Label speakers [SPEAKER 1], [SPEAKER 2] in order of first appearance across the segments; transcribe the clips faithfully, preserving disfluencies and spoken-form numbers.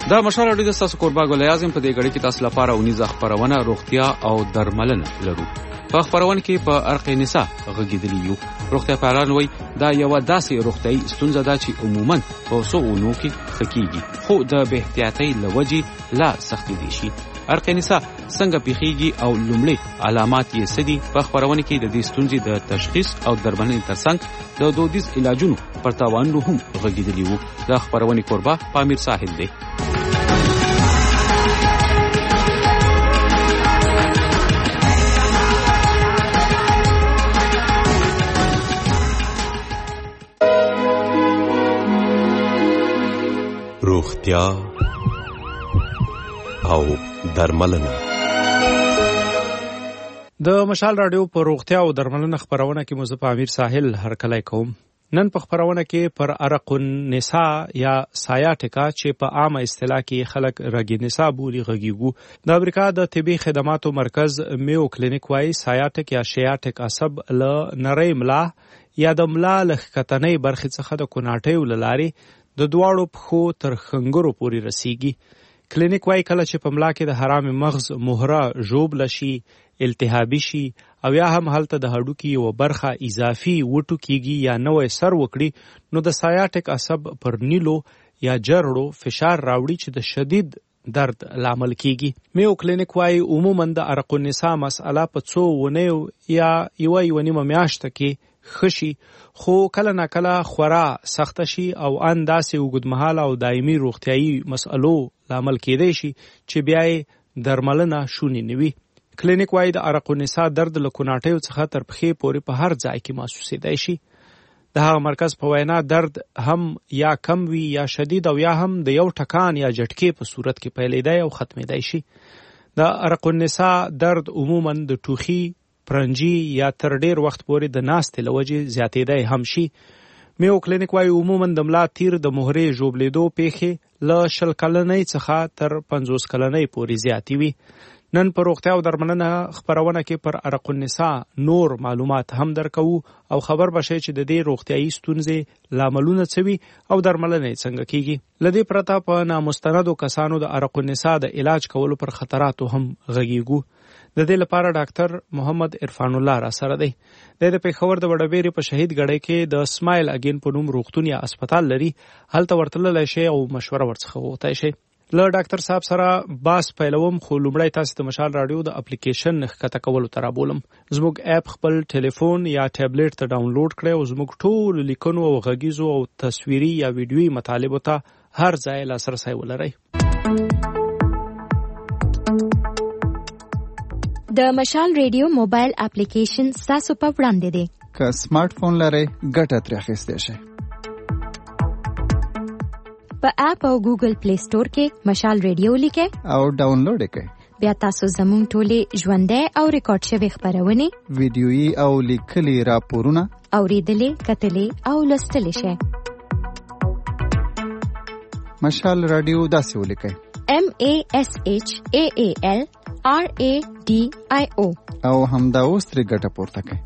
[SPEAKER 1] دا مشال اړیکه د تاسو کوربا ګل اعظم په دې غړي کې تاسو لپاره ونیزه خبرونه روغتیا او درملنه لرو. په خبرونه کې په ارق نساء غږیدلی یو. روغتیا پالان وای دا یو داسې روغتیايي ستونزه ده چې عموما په سوونو کې خکېږي خو د بې احتیاطۍ لوجې لا سختي دي شي. ارق نساء څنګه پیخیږي او لومړی علامات یې سدي. په خبرونه کې د دې ستونزې د تشخیص او درملنې ترڅنګ د دودیز علاجونو پر تاوانونو هم غږیدلی وو. د خبرونه کوربا پامیر ساحل دی.
[SPEAKER 2] روغتیا او درملنه.
[SPEAKER 3] د مشال رادیو په روغتیا او درملنه خبرونه کې مزه په امیر ساحل هرکلی کوم. نن په خبرونه کې پر ارق النساء یا سایاټیکا چې په عامه اصطلاح کې خلک رګی نساء بولی غږیږي. د امریکا د طبي خدماتو مرکز میو کلینیک وايي سایاټیک یا شیاټیک عصب له نری ملا یا د ملا لخکتنۍ برخې څخه د کوناټیو لارې د دواړو پښو تر خنګرو پورې رسیږي. کلینیک وايي کله چې په ملا کې د حرام مغز مهره ژوبله شي، التهابي شي او یا هم هلته د هډوکي یو برخه اضافي وټو کیږي یا نوې سر وکړي نو د سایاټیک عصب پر نیلو یا جرړو فشار راوړي چې د شدید درد لامل کیږي. میو کلینیک وايي عموما د ارق النساء مسأله په څو ونیو یا یو یو نیمه میاشته کې خشي خو کله نا کله خورا سخت شي او انداسې وګدمحاله او دایمي روغتيایي مسئلو لامل کېدای شي چې بیا درملنه شونې نوي. کلینیک وايي د ارق النساء درد له کوناټیو څخه تر پښې پورې په هر ځای کې محسوسېدای شي. د هغه مرکز په وینا درد هم یا کم وي یا شدید او یا هم د یو ټکان یا جټکې په صورت کې پیلېدای او ختمېدای شي. د ارق النساء درد عموما د ټوخي، پرنجي یا تر ډیر وخت پورې د ناستې لوجې زیاتېدای هم شي. میو کلینیک وايي عموما د ملا تیر د مهرې ژوبلېدو پیښې له شل کلنۍ څخه تر پنځوس کلنۍ پورې زیاتې وي. نن په روغتیا او درملنه خبرونه کې پر ارق النساء نور معلومات هم درکو او خبر بشي چې د دې روغتيایي ستونزې لاملونه څه وي او درملنه څنګه کیږي. لدې پرته په نامستندو کسانو د ارق النساء د علاج کولو پر خطراتو هم غږیږو. د دې لپاره ډاکټر محمد عرفان الله را سره دی. د پېښور د وډبېری په شهید غړې کې د اسماعیل اگین په نوم روغتون یا هسپتال لري. هلته ورتللی شي او مشوره ورڅخه وغوښتای شي. له ډاکټر صاحب سره باس پیلوم خو لومړی تاسو د مشال رادیو د اپلیکیشن ښکته کولو ته رابولم. زموږ اپ خپل ټلیفون یا ټابلیټ ته ډاونلوډ کړئ او زموږ ټول لیکنو او غږیزو او تصویري یا ویډیويي مطالبو ته هر ځای لاسرسی ولرئ.
[SPEAKER 4] د مشال ریډیو موبایل اپلیکیشن ستاسو په وړاندې دی.
[SPEAKER 5] که سمارټ فون لرئ ګټه ترې اخیستی شئ.
[SPEAKER 4] په اپ او ګوګل پلی سٹور کې مشال ریډیو لیکئ
[SPEAKER 5] او ډاونلوډ یې کړئ.
[SPEAKER 4] بیا تاسو زموږ ټولې ژوندۍ او ریکارډ شوې خبرونه،
[SPEAKER 5] ویډیويي او لیکلي راپورونه
[SPEAKER 4] اوریدلې، کتلې او لوستلې شئ.
[SPEAKER 5] مشال رادیو داسې ولیکئ:
[SPEAKER 4] M A S H A A L R A D I O
[SPEAKER 5] او همدا اوس ترې ګټه پورته کړئ.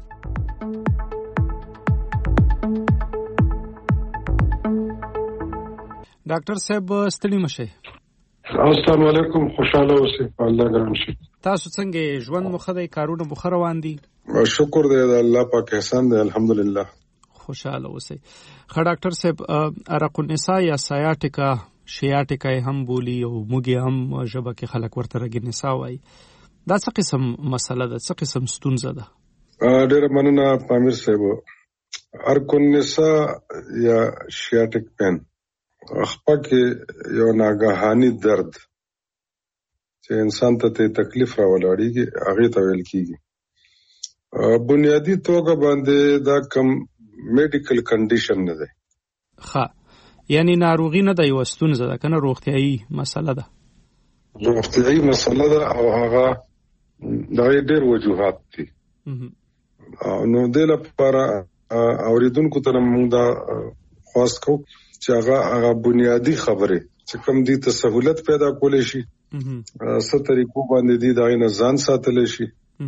[SPEAKER 3] ډاکټر صاحب ستړي مشه.
[SPEAKER 6] السلام علیکم، خوشاله اوسئ. الله ګران شي.
[SPEAKER 3] تاسو څنګه ژوند مو خدای کارونه مو روان دي؟
[SPEAKER 6] شکر دی د الله پاک احسان دی، الحمدلله.
[SPEAKER 3] خوشاله اوسئ. خا ډاکټر صاحب ارق النساء یا سایاټیکا شیاټیکا هم بولی او موږ هم ژبه کې خلک ورته رګ نساء وایي. دا څه قسم مسله ده، څه قسم ستونزه ده؟
[SPEAKER 6] ډېره مننه پامیر صاحب. ارق النساء یا شیاټیک پین خپل کې یو ناګهاني درد چې انسان ته تکلیف راولاړيږي هغه ته ویل کیږي. بنیادی توګه باندې دا کم میډیکل کنډیشن نه ده.
[SPEAKER 3] ښه، یعنی ناروغي نه ده، یو ستونزه ده کنه، روغتيایي مسله ده.
[SPEAKER 6] روغتيایي مسله ده او هغه د ډېر وجوهات دي. نو د لپاره اوریدونکو ته موږ دا خواست کوو چې هغه هغه بنیادی خبره چې کوم دي ته سہولت پیدا کولې شي، څه طریقو باندې دي دا نه ځان ساتل شي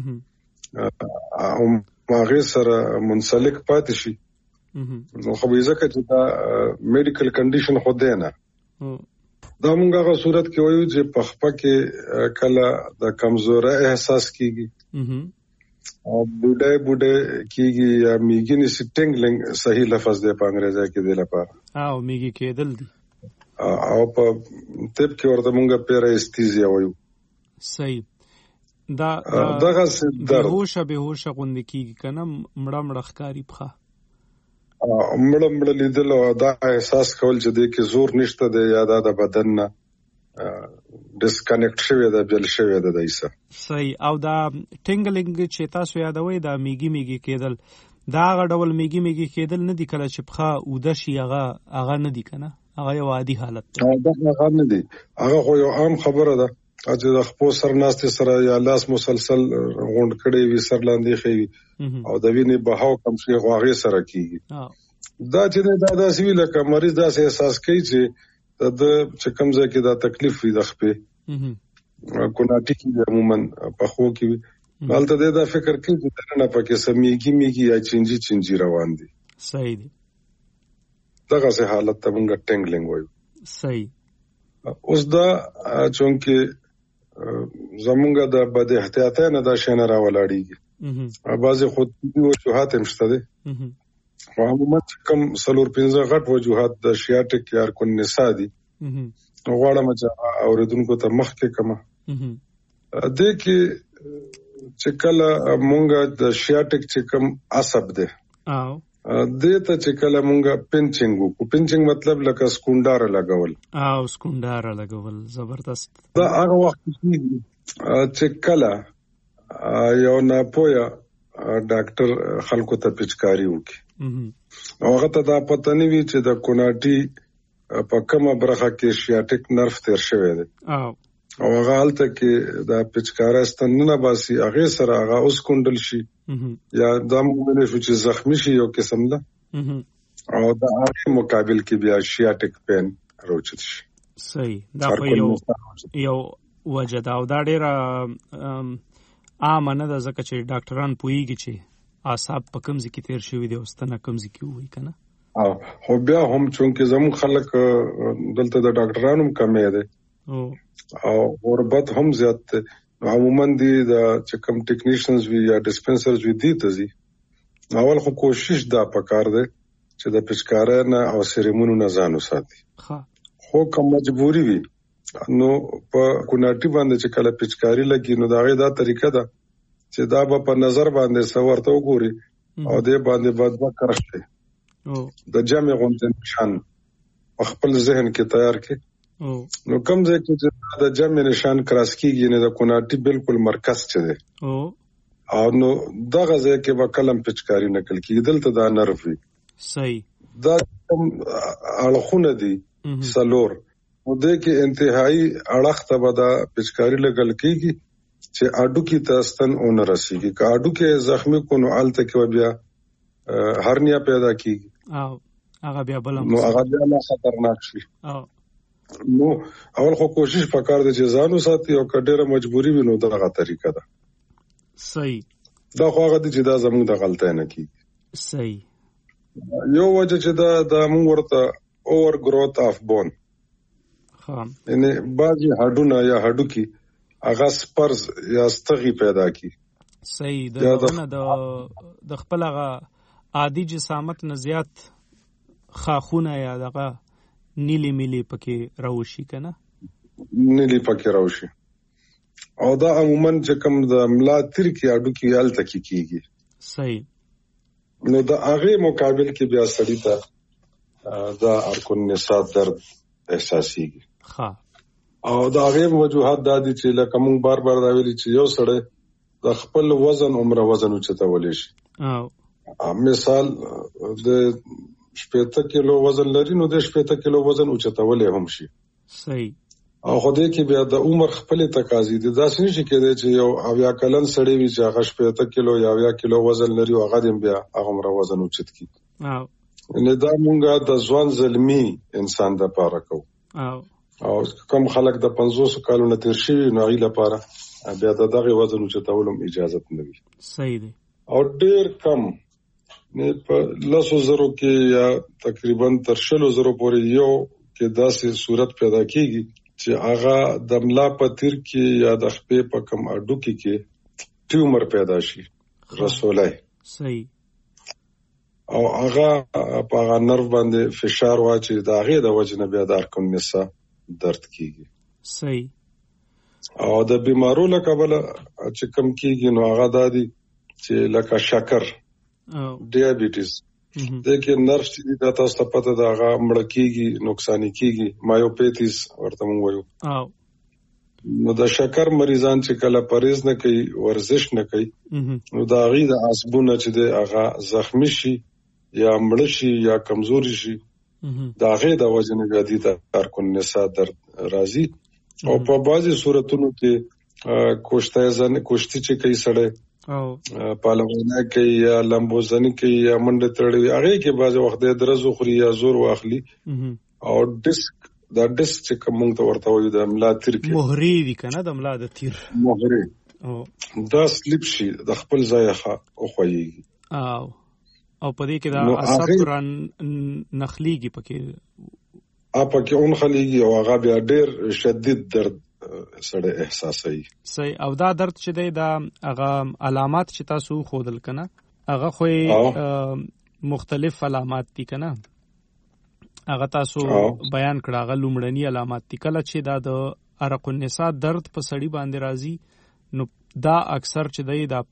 [SPEAKER 6] او هغه سره منسلک پاتې شي. نو خو به ځکه چې دا میډیکل کنډیشن خو دی نه، دا مونږ هغه صورت کې وایو چې په خپه کې کله د کمزوري احساس کیږي او بوډای بوډای کیږي یا میګینی سټینګلنګ صحیح لفظ دی په انګریزي کې دی لپاره
[SPEAKER 3] او میګی کېدل دي
[SPEAKER 6] او په طب کې ورته مونږ پیرایستیزیا وایو.
[SPEAKER 3] صحیح. دا
[SPEAKER 6] دغه
[SPEAKER 3] د هوش به هوش غوند کیږي کنه مړه مړه ښکاری پخه
[SPEAKER 6] مړه مړه لیدل او دا احساس کول چې د کې زور نشته دی یا د بدن نه ډسکنیکټ شوی دی بل شوی دی دایسه.
[SPEAKER 3] صحیح. او دا ټینګلینګ چې تاسو یادوي دا میګي میګي کېدل دا غډول میګي میګي کېدل نه دی کله چې پخه اوده شي هغه هغه نه دی کنه هغه یو عادي حالت دی.
[SPEAKER 6] دا هغه نه دی هغه خو یو عام خبره ده چې د خپل سر ناستې سره یا لاس مسلسل غونډ کړي وي سر لاندې خي او د وینې بهاو کم شي غواغې سره کیږي. دا چې دا داسې وی لکه مریض داسې احساس کوي چې د چې کوم ځای کې دا تکلیف وي د خپې کوناټي کې عموما په خو کې مالته دا فکر کوي چې نه پکې سميږي میږي یا چنجي چنجي روان دي.
[SPEAKER 3] صحیح دي.
[SPEAKER 6] دغه سه حالت ته موږ ټینګلینګ وایو.
[SPEAKER 3] صحیح.
[SPEAKER 6] اوس دا چونکې زمونږ د بد احتیاطۍ نه دا شنه راولاړیږي بعضې خودکشي وجوهات هم شته دي خو عموما چې کوم څلور پنځه غټ وجوهات د شیاټک یا ارکونیسا دي غواړم چې اورېدونکو ته مخکې کړم دې کې چې کله مونږ د شیاټک چې کوم عصب دی دې ته چې کله مونږ پنچنګ وکړو پنچنګ مطلب لکه سکونډاره لګول
[SPEAKER 3] او سکونډاره لګول زبردست
[SPEAKER 6] دا هغه وخت چې کله یو ناپوهه ډاکټر خلکو ته پچکاری وکړي او هغه ته دا پته نه وي چې د کوناټي په کومه برخه کې شیاټک نرف تیر شوی دی او هغه هلته کې دا پچکاره ستنونه باسي هغې سره هغه اوس کونډل شي یا دا موږ شو چې زخمی شي یو قسم ده او دا هغې مقابل کې بیا شیاټک پین روچت شي.
[SPEAKER 3] صحیح. دا خو یو یو وجه ده او دا ډېره عامه نه ده ځکه چې ډاکټران پوهېږي چې اعصاب په کوم ځای کې تیر شوي دي او ستنه کوم ځای کې ووایي که نه.
[SPEAKER 6] خو بیا هم چونکې زموږ خلک دلته د ډاکټرانو هم کمی دی او غربت هم زیات دی عموما دی د چې کوم ټیکنیشنز وي یا ډسپنسرز وي دی ته ځي. اول خو کوشش دا پکار دی چې د پچکاره نه او سیریمونو نه ځان وساتي خو که مجبوري وي نو په کوناټي باندې چې کله پچکاري لګي نو د هغې دا طریقه ده چې دا به په نظر باندې څه ورته وګوري او دې باندې به دوه کرښ دی د جمع غوندې نشان په خپل ذهن کې تیار کړي نو کوم ځای کې چې د جمع نشان کراس کېږي نه د کوناټي بالکل مرکز چې دی او نو دغه ځای کې به کلم پچکاري نقل کېږي دلته دا نرف وي.
[SPEAKER 3] صحیح.
[SPEAKER 6] دا کوم اړخونه دي څلور نو دې کې انتهایی اړخ ته به دا پچکاري لګل کېږي چې اډوکي ته ستن ونه رسېږي که اډوکي زخمي کو نو هلته کې به بیا هرنیا پیدا کېږي
[SPEAKER 3] او هغه بیا بله
[SPEAKER 6] نو هغه بیا لا خطرناک شي. نو اول خو کوشش پکار دی چې ځان وساتي او که ډېره مجبوري وي نو دغه طریقه ده.
[SPEAKER 3] صحیح.
[SPEAKER 6] دا خو هغه دي چې دا زموږ د غلطۍ نه کېږي.
[SPEAKER 3] صحیح.
[SPEAKER 6] یو وجه چې دا د موږ ورته اوور گروث آف بون یعنی بعضی هډونه یا هډوکي هغه سپرز یا ستغي پیدا کی.
[SPEAKER 3] صحیح. دغه د خپل هغه عادي جسامت نه زیات خاخونه یا دغه نیلی میلی پکې راوشي که نه
[SPEAKER 6] نیلی پکې راوشي او دا عموما چې کوم د ملا تیر کې هډوکي هلته کې کېږي.
[SPEAKER 3] صحیح.
[SPEAKER 6] نو د هغې مقابل کې بیا سړي ته دا ارکونیسا درد احساسېږي او د هغې وجوهات دا دي چې لکه موږ بار بار دا ویلي چې یو سړی د خپل وزن عمره وزن اوچتولی شي. مثال د شپېته کیلو وزن لري نو د شپېته کیلو وزن اوچتولی هم شي.
[SPEAKER 3] صحیح.
[SPEAKER 6] او خو دې کې بیا د عمر خپلې تقاضي دي داسې نشي کېدی چې یو اویا کلن سړی وي چې هغه شپېته کیلو یا اویا کیلو وزن لري او هغه دې بیا هغه عمره وزن اوچت کړي. نو دا مونږ د ځوان زلمي انسان دپاره کوو او کوم خلک د پنځوسو کالو نه تېر شوي نو هغوی لپاره بیا د دغې وزن اوچتولو هم اجازت نه وي.
[SPEAKER 3] صحیح دی.
[SPEAKER 6] او ډېر کم په لسو زرو کې یا تقریبا تر شلو زرو پورې یو کې داسې صورت پیدا کیږي چې هغه د ملا په تیر کې یا د خپې په کم اډو کې کې ټیومر پیدا شي رسولای
[SPEAKER 3] صحیح
[SPEAKER 6] او هغه په هغه نرو باندې فشار واچي د هغه د وجه نه بیا د ارکن نسا درد کیږي
[SPEAKER 3] صحیح
[SPEAKER 6] او د بیمارو له کبله چې کم کیږي نو هغه دادي چې لکه شکر ډیابیټیز دغه نرف چې د تاسو ته پته دا هغه مړ کیږي نقصان کیږي مایوپیتیز ورته موږ وایو نو د شکر مریضان چې کله پرهیز نه کوي ورزش نه کوي نو دا غي د عصبونه چې د هغه زخمی شي یا مړ شي یا کمزوري شي دا غي د وجه نه غدي د ارکن نسا درد راځي او په بعضي صورتونو کې کوشته ځنه کوشتي چې کوي سړی او پالونه کوي یا لمبوزنی کوي یا منډه تړي هغه کې بعض وخت د درزو خوري یا زور واخلي او ډیسک دا ډیسک چې کوم ته ورته وي د ملا تیر کې
[SPEAKER 3] مهري وی کنه د ملا د تیر
[SPEAKER 6] مهري
[SPEAKER 3] او
[SPEAKER 6] دا سلیپ شي د خپل ځای ښه او خوي
[SPEAKER 3] او او په دې کې دا عصب ران نخليږي پکې
[SPEAKER 6] اپا کې اون خليږي او هغه بیا ډېر شدید درد سره احساسي
[SPEAKER 3] صحیح او دا درد چې دی دا هغه علامات چې تاسو خودل کنه هغه خو مختلف علامات دي کنه هغه تاسو بیان کړه هغه لومړنی علامات دي کله چې دا د ارق النساء درد په سړی باندې راځي نو دا اکثر چې دی دا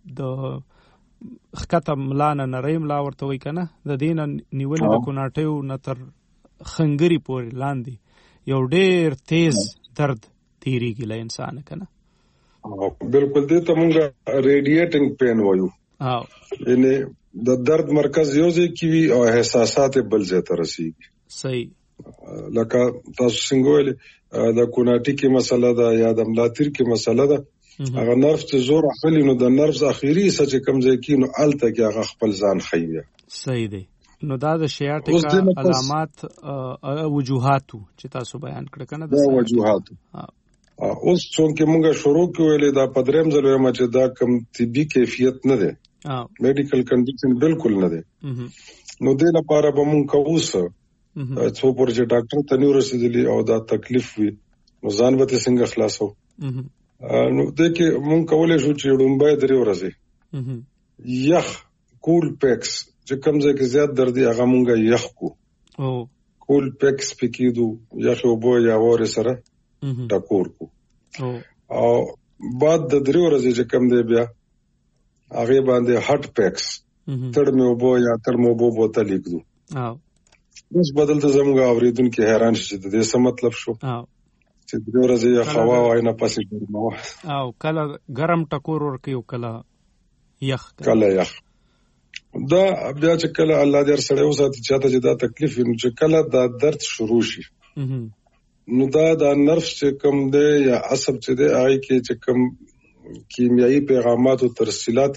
[SPEAKER 3] د خکته ملانه نریم لا ورته وای کنه د دین نیول د کوناټیو نتر خنګری پورې لاندې یو ډیر تیز درد تیریږي له انسان کنه
[SPEAKER 6] بالکل دې ته مونږه ریډیټینګ پین وایو او یعنی د درد مرکز یو ځای کې وي او احساسات بل ځای ته رسیږي
[SPEAKER 3] صحیح
[SPEAKER 6] لکه تاسو څنګه ویل د کوناټي کې مسله ده یا د ملاتیر کې مسله ده هغه نرف چې زور اخلي نو د نرف اخیری څه چې کم ځای کې نو الته کې هغه خپل ځان خیوي
[SPEAKER 3] صحیح دی نو دا د شیاټیکا علامات وجوهات چې تاسو بیان کړ کنه
[SPEAKER 6] دا وجوهات اوس څنګه موږ شروع کولې دا پدریم ځل وایم چې دا کم طبي کیفیت نه ده میډیکل کنډیشن بالکل نه ده نو د لپاره به موږ کووسه څو پرځه ډاکټر ته نیو رسیدلی او دا تکلیف وي نو ځان به څنګه خلاصو نو د کې مونږ کولای شو چې ډومبای درې ورځې یخ کول پیکس چې کوم ځای کې زیات درد دی هغه مونږه یخ کو
[SPEAKER 3] او
[SPEAKER 6] کول پیکس پکېدو یخ او بو یا ور سره ټکور کو او بعد د درې ورځې چې کوم دی بیا هغه باندې هټ پیکس تړ مې وبو یا تر مې وبو بوتل لیکدو
[SPEAKER 3] او
[SPEAKER 6] اوس بدل ته زموږ اوریدونکو حیران شي د دې څه مطلب شو چې د ورځې یا خوا وای نه پاسې ګرمه
[SPEAKER 3] او کله ګرم ټکور ورکي او کله یخ
[SPEAKER 6] کله یخ دا بیا چې کله الله دې سره وساتي چې ته دا تکلیف نو چې کله دا درد شروع شي نو دا د نرف چې کوم دی یا عصب چې دی هغه کې چې کوم کیمیاوي پیغامات او ترسیلات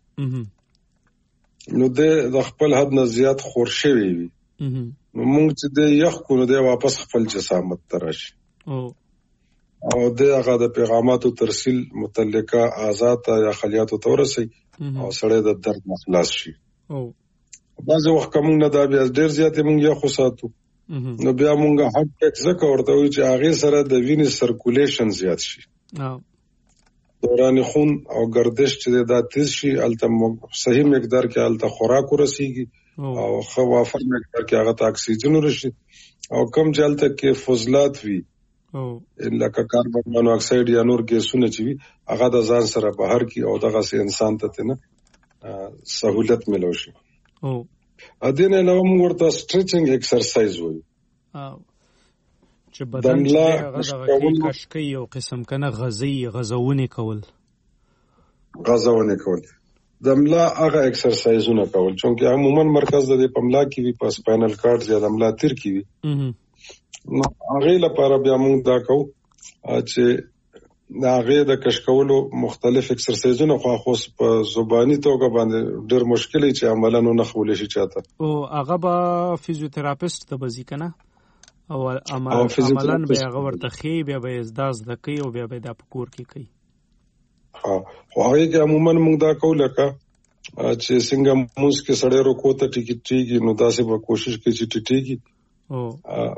[SPEAKER 6] کیږي نو د خپل حد نه زیات خور شوی وي نو موږ چې د یخ کو نو د واپس خپل جسامت تراشي
[SPEAKER 3] او
[SPEAKER 6] او د هغه د پیغاماتو ترسیل متعلقه اعضاء یا خلیاتو تورسي او سره د درد مخلاص شي
[SPEAKER 3] او
[SPEAKER 6] بعض وخت کوم نه دا بیا ډیر زیات موږ یې خو ساتو نو بیا موږ هټ ټیک زکه ورته وي چې هغه سره د وینې سرکولیشن زیات شي
[SPEAKER 3] او
[SPEAKER 6] دوران خون او گردش چې دا تیز شي الته صحیح مقدار کې الته خوراک ورسیږي او خو وافر مقدار کې هغه ته اکسیجن ورشي او کم جلته کې فضلات وي
[SPEAKER 3] او
[SPEAKER 6] لکه کاربن مونو اکساید یا نور ګیسونه چې وي هغه د ځان سره بهر کی او دغه سي انسان ته نه سہولت ملو شي
[SPEAKER 3] او
[SPEAKER 6] اذن نو موږ ورته سټریچنګ ایکسرسایز وایو
[SPEAKER 3] او چې بدن چې هغه د کشکی یو قسم کنه غزي غزونه کول
[SPEAKER 6] غزونه کول د ملا هغه ایکسرسایزونه کول چې عموما مرکز د پملا کې وي په سپاینل کارډ یا د ملا تیر کې وي نو هغه لپاره بیا موږ دا کوو چې دا هغه د کشکولو مختلف ایکسرسایزونه خو خو په زبانی توګه باندې ډېر مشکل چې عملاً نه خولې شي چاته
[SPEAKER 3] او هغه به فزیوتراپیست ته بزی کنه او عملاً به هغه ورته خي بیا به ازداز د کوي او بیا به د پکور کې کوي
[SPEAKER 6] ها خو هغه کې عموما موږ دا کوو لکه چې څنګه موږ کې سړی رکو ته ټیکټ ټیږي نو تاسو به کوشش کوئ چې ټیټیږي
[SPEAKER 3] او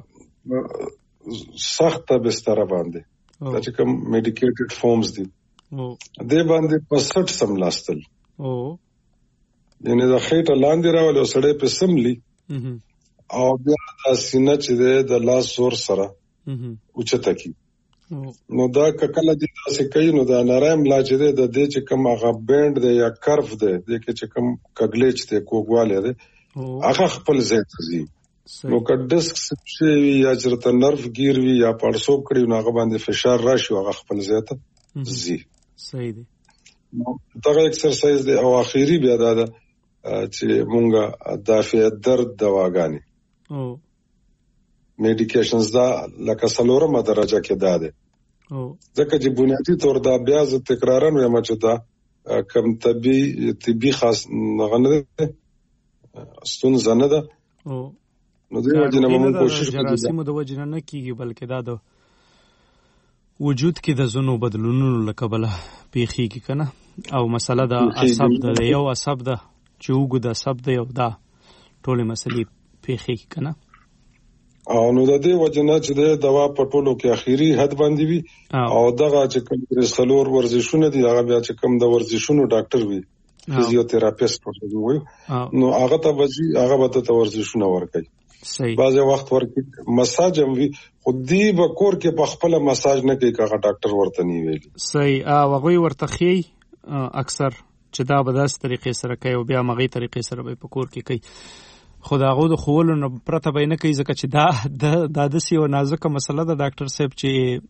[SPEAKER 6] سخت بستر باندې دا چې کوم میډیکیټډ فارمز دي دې باندې په سټ سملاستل
[SPEAKER 3] او
[SPEAKER 6] یعنی دا خېټه لاندې راول او سړې په سملی او بیا دا سینه چې د لاس زور سره اوچته کی نو دا کله دې تاسو کوي نو دا نرایم لا چې د دې چې کوم هغه بند دی یا کرف دی د کې چې کوم کګلیچ دی کوګواله دی هغه خپل ځای ته ځي نو که ډسک شي یا چرته نرف گیر وي یا پړسوب کړي نو هغه باندې فشار راشي هغه خپل ځای ته ځي.
[SPEAKER 3] صحیح دی.
[SPEAKER 6] نو دا ایکسرسایز دی او اخیری بیا دا چې مونږه دافع درد دواګانی
[SPEAKER 3] او
[SPEAKER 6] میډیکیشنز دا لکه سلورمه درجه کې دا ده
[SPEAKER 3] او
[SPEAKER 6] ځکه چې بنیادی طور دا بیا ز تکرارن وایم چې دا کم طبي طبي خاص غنه ستونزه نه ده
[SPEAKER 3] او
[SPEAKER 6] نو دا چې موږ کوشش کوو
[SPEAKER 3] جراثیم د وجه نه کیږي بلکې دا د وجود کې د زونو بدلونونو لکبله پیخیږي کنه او مسله د عصب د یو عصب د چې وګو د عصب د یو دا ټولې مسلې پیخیږي کنه
[SPEAKER 6] او نو د دې وجه نه چې د دوا په ټولو کې اخیری حد باندې وي او دغه چې کوم سلور ورزشونه دي هغه بیا چې کوم د ورزشونو ډاکټر وي فزیوتراپیست ورته وي نو هغه ته وځي هغه به ته ورزشونه ورکوي.
[SPEAKER 3] صحیح.
[SPEAKER 6] بعض وخت ورکي مساج هم وي خو دی به کور کې په خپل مساج نه کوي هغه ډاکټر ورته نی ویلي.
[SPEAKER 3] صحیح. او هغه ورته خي اکثر چې دا به داس طریقې سره کوي او بیا مغي طریقې سره به په کور کې کوي خداغو د خولو نه پرته به نه کوي ځکه چې دا د داسې یو نازکه مسله ده ډاکټر صاحب چې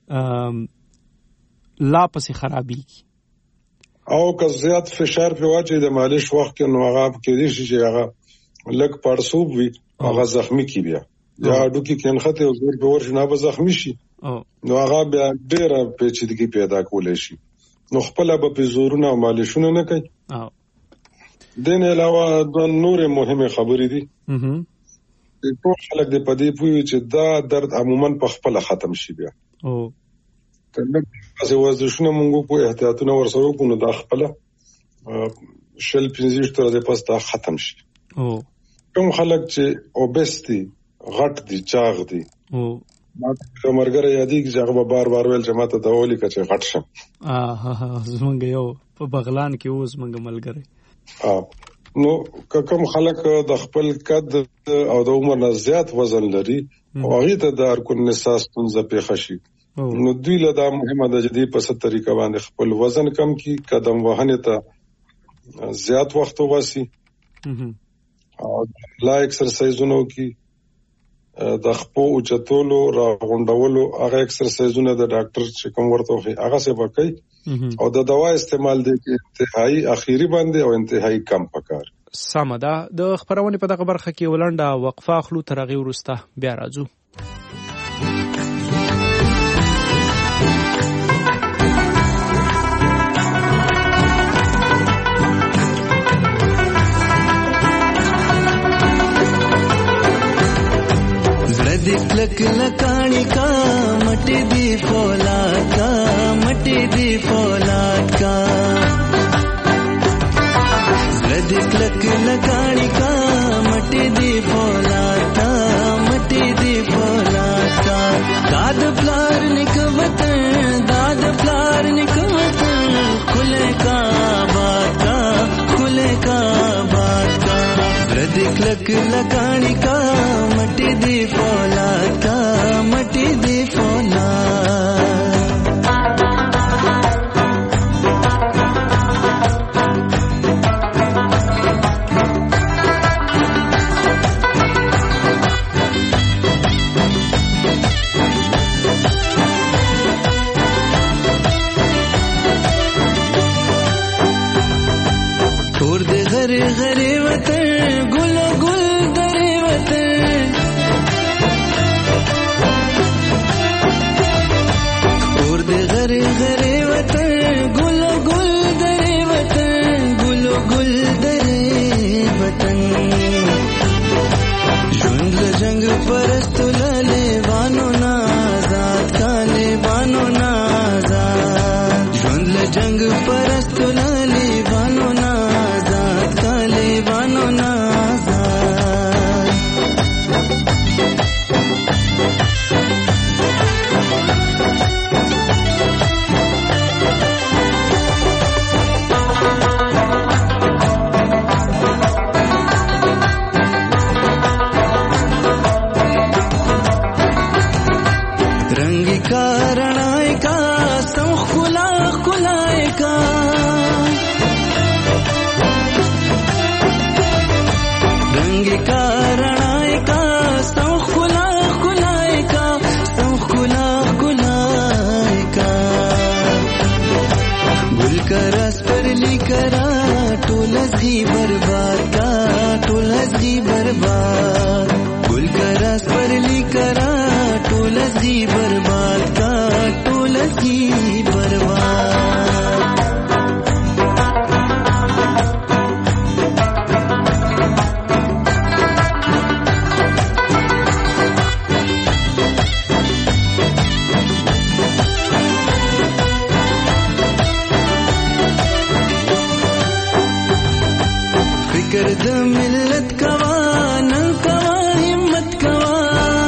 [SPEAKER 3] لا پسې خرابېږي
[SPEAKER 6] او که زیات فشار په واچي د مالش وخت کې نو هغه کې دي چې هغه لک پړسوب وي هغه زخمی کی بیا یا ډوکی کینخته او زور په ورشنه به زخمی شي نو هغه بیا ډیره پیچیدګي پیدا کولای شي نو خپل به په زورونه او مالشونه نه کوي. دین علاوه د نور مهمه خبرې دي ټول خلک د پدې پوي چې دا درد عموما په خپل ختم شي بیا
[SPEAKER 3] او
[SPEAKER 6] کله چې ورزشونه مونږ په احتیاطونه ورسره کوو نو دا خپل شل پنځه تر دې پس دا ختم شي.
[SPEAKER 3] او
[SPEAKER 6] کوم خلک چې اوبستي غټ دي چاغ دي
[SPEAKER 3] او
[SPEAKER 6] ما ته مرګره یادي چې هغه بار بار ویل چې ماته دا ولي کچې غټ شم
[SPEAKER 3] اه زمونږ یو په بغلان کې اوس مونږ ملګری
[SPEAKER 6] نو کوم خلک د خپل قد او د عمر نه زیات وزن لري او هغه ته د ارکن نساس تنځ په خشي نو دوی له دا مهمه د جدي په ست طریقه باندې خپل وزن کم کی قدم وهنه ته زیات وخت وباسي او لا ایکسرسایزونو کی د خپو او چتولو را غونډولو هغه ایکسرسایزونه د ډاکټر چې کوم ورته هغه څه وکړي او د دوا استعمال دی کې انتهایی اخیری باندې او انتهایی کم پکار.
[SPEAKER 3] سمه ده. د خبرونه په دغه برخه کې ولنډه وقفه اخلو تر هغه وروسته بیا راځو.
[SPEAKER 7] لک لکانی کا مٹی دی فولاد کا مٹی دی فولاد کا لدک لک لکانی کا مٹی دی فولاد کا مٹی دی فولاد کا داد پلار نکوتن داد پلار نکوتن کھلے کا بات کا کھلے کا بات کا لدک لک لکانی کا مٹی دی فولاد کا مٹی دی فولاد تور دے غری غری وطن گل گل درے وطن تور دے غری غری وطن گل گل درے وطن گل گل درے وطن ژوند جنگ پرست لالے وانو نازاد کالے وانو نازاد ژوند جنگ پرست لالے وانو نازاد کالے وانو نازاد پرلی کرا ټول ازغي برباد کا ټول ازغي برباد ګل کرا پرلی کرا ټول ازغي برباد کا ټول ازغي برباد فکر د ملت کوا نن کوا همت کوا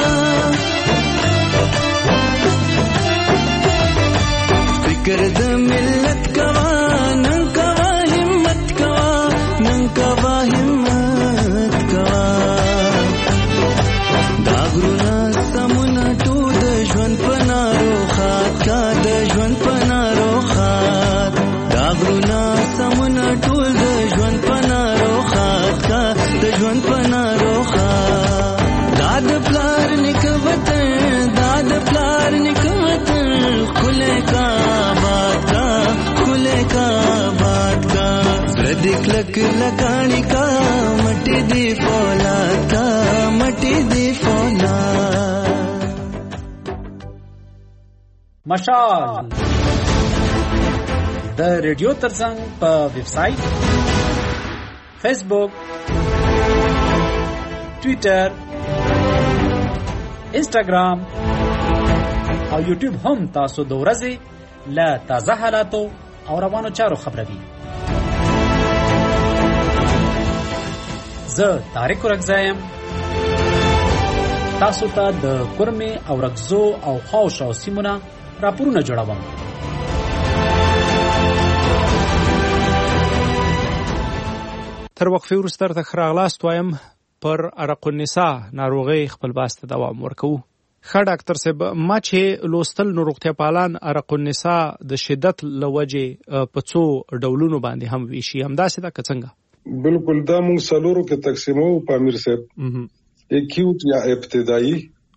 [SPEAKER 7] فکر د ملت کوا نن کوا همت کوا نن کوا همت کوا دا غرونا سمونه ټول د ژوند پنارو خات کا د ژوند پنارو خات دا غرونا سمونه ټول د ژوند پنارو د ژوند پنارو خا داد پلار نکوتن داد پلار نکوتن کله کا بات کا کله کا بات کا زدک لک لکانی کا مٹی دی فولاد کا مٹی دی فولاد
[SPEAKER 3] مشال د ریډیو ترڅنګ په ویب سټ فیسبوک ټویټر انسټاګرام او یوټیوب هم تاسو د ورځې له تازه حالاتو او روانو چارو خبروي. زه طارق رکزایم تاسو ته د کورمې او رکزو او خاوشاو سیمونه راپورونه جوړوم. تر وقفې وروسته درته ښه راغلاست وایم. پر عرق النساء ناروغۍ خپل باسته دوام ورکوو. ښه ډاکټر صاحب، ما چې لوستل نو روغتیا پالان عرق النساء د شدت له وجې په څو ډولونو باندې هم ویشي، همداسې ده که څنګه؟
[SPEAKER 6] بالکل، دا موږ څلورو کې تقسیموو پامیر صاحب. اکیوټ یا ابتدایي،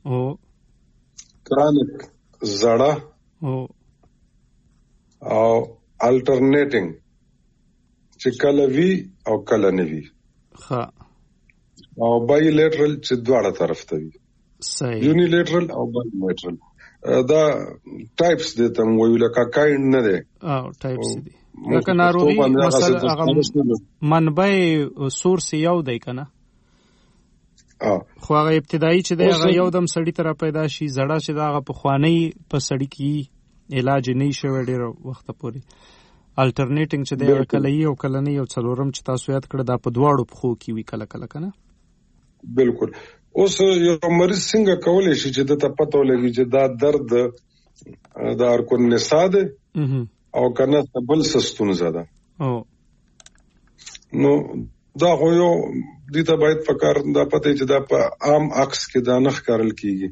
[SPEAKER 6] کرانیک زړه، او الټرنیټینګ چې کله وی او کله نه وی، او بایلیټرل چې دواړه طرف ته وي. صحیح. یونیلیټرل او بایلیټرل دا ټایپس دي ته وایو، لکه کایند نه دی او ټایپس دي لکه ناروغي مثلا هغه منبع سورس یو دی کنه. خو هغه ابتدایي چې دی هغه یو دم سړی ته را پیدا شي، زړه چې دا هغه پخوانی په سړی کې علاج نه شوی ډېر وخت پورې. الټرنیټینګ چې دی کله یو کله نه یو، څلورم چې تاسو یاد کړه دا په دواړو پښو کې وي کله کله کنه. بالکل. اوس یو مریض څنګه کولی شي چې دته پته ولګي چې دا درد د عرق النساء دی او کنه بل څه ستونزه ده؟ نو دا خو یو دې ته باید فکر دا پته چې دا په عام عکس کې دا نه ښکارل کیږي.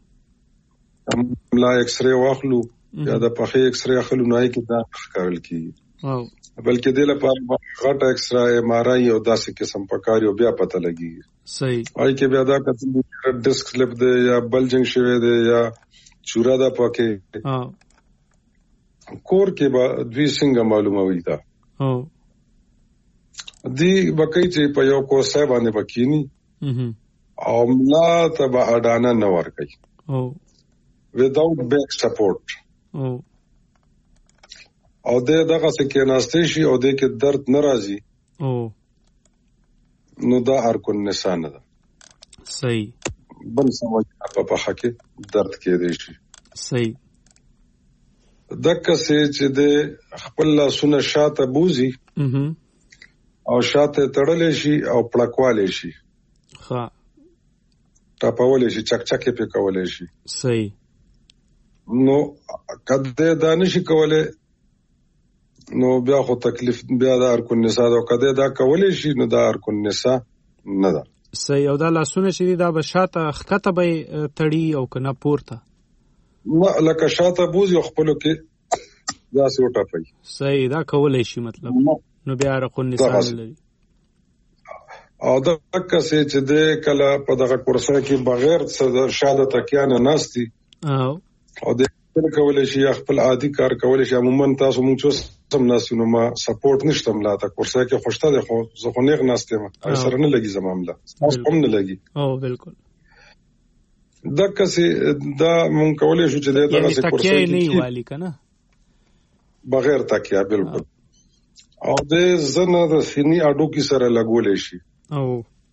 [SPEAKER 6] لا ایکس ری واخلو یا د پخې ایکس ری اخلو نه کې دا ښکارل کیږي، بلکې د لپاره غټ ایکس ری ایم آر آی او داسې قسم پکاري او بیا پته لګي. صحیح. آی کې بیا دا کتل ډیسک سلپ دی یا بلجنګ شوی دی یا چورا دا پکې کور کې به دوی څنګه معلومه وي دا دی بکې چې په یو کوسه باندې بکینی او ملا ته به اډانه نه ورکي without back support او دې دغه څه کې ناشته شي او دې کې درد ناراضي نو دا عرق النساء نه ده. صحیح. بل سمجھ په پخه کې درد کې دی شي. صحیح. دغه څه چې د خپل لاسونه شاته بوزي او شاته تړلې شي او پړکوالې شي، ها ټاپولې شي، چکچکې په کولې شي. صحیح. نو کده دا نشي کوله نو بیا خو تکلیف بیا د عرق النساء دا کده دا کولې شي نو دا عرق النساء نه ده. صحیح. او دا لاسونه چې دا به شاته خطه به تړي او کنه پورته نو لکه شاته بوزي خپل کې دا څه وټاپي. صحیح. دا کولې شي مطلب نو بیا عرق النساء لري. او دا کسې چې د کله په دغه کورسه کې بغیر څه شاده تکیا نه ناشتي او او د خپل کولې شي خپل عادي کار کولې شي. عموما تاسو موږ سم ناسینو ما سپورټ نشته ملاته کورسه کې خوشته ده خو زه خو نه غناستم او سره نه لګي زمامله اوس هم نه لګي
[SPEAKER 3] او بالکل
[SPEAKER 6] دا کسي دا مونږ کولای شو چې دا تاسو کورسه
[SPEAKER 3] کې نه والی کنه
[SPEAKER 6] بغیر تکیا بالکل او د زنه د سینې اډو کې سره لګولې شي
[SPEAKER 3] او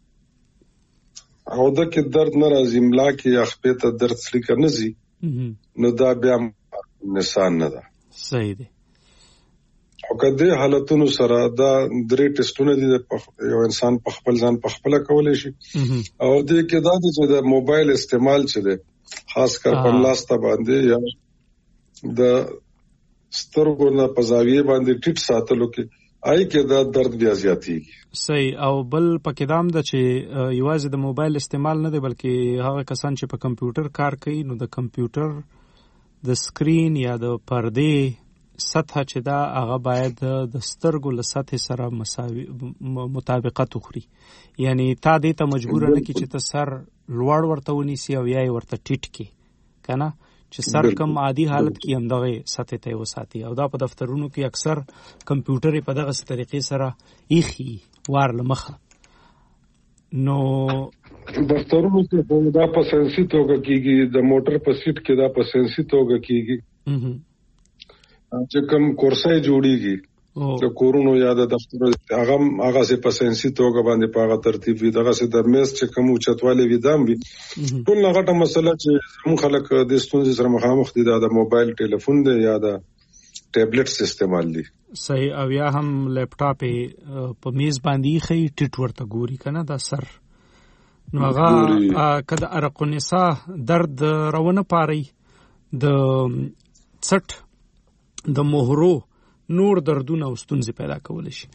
[SPEAKER 6] او دا کې درد نه راځي ملا کې یا خپې ته درد سلیکه نه زی نو دا بیا نشان نه ده
[SPEAKER 3] صحیح دی
[SPEAKER 6] او کله حالتونو سره دا درې ټیسټونه دي یو انسان په خپل ځان په خپل کولای شي او دې کې دا چې د موبایل استعمال چې ده خاص کر په لاسته باندې یا د سترګو نه په زاویه باندې ټیټ ساتلو کې آی کې دا درد بیا زیاتیږي
[SPEAKER 3] صحیح او بل پکې دام د چې یوازې د موبایل استعمال نه دی بلکې هغه کسان چې په کمپیوټر کار کوي نو د کمپیوټر د سکرین یا د پردې سطح چې دا هغه باید د سترګو له سطح سره مساوي مطابقت وخوري یعنی تا دې ته مجبور نه کی چې ته سر لوړ ورته ونیسي او یا ورته ټیټ کی کنه چې سر کم عادي حالت کې هم دغه سطح ته وساتي او دا په دفترونو کې اکثر کمپیوټر په دغه طریقې سره ایخي وار لمخه نو
[SPEAKER 6] دفترونو کې دا په سنسي توګه کیږي د موټر په سیټ کې دا په سنسي توګه کیږي چې کوم کورسای جوړیږي د کورونو یا د دفترونو هغه هغه سه په سنسي توګه باندې په هغه ترتیب وي دغه سه د میز چې کوم چتواله وي دام وي ټول هغه مسله چې موږ خلک د ستونزې سره مخامخ دي د موبایل ټلیفون دی یا د ټابلیټ استعمال دي
[SPEAKER 3] صحیح او یا هم لپټاپ په میز باندې خي ټیټ ورته ګوري کنه دا سر نو هغه کله ارقونسا درد روانه پاري د څټ د مهرو نور دردونه او ستونزې پیدا کول شي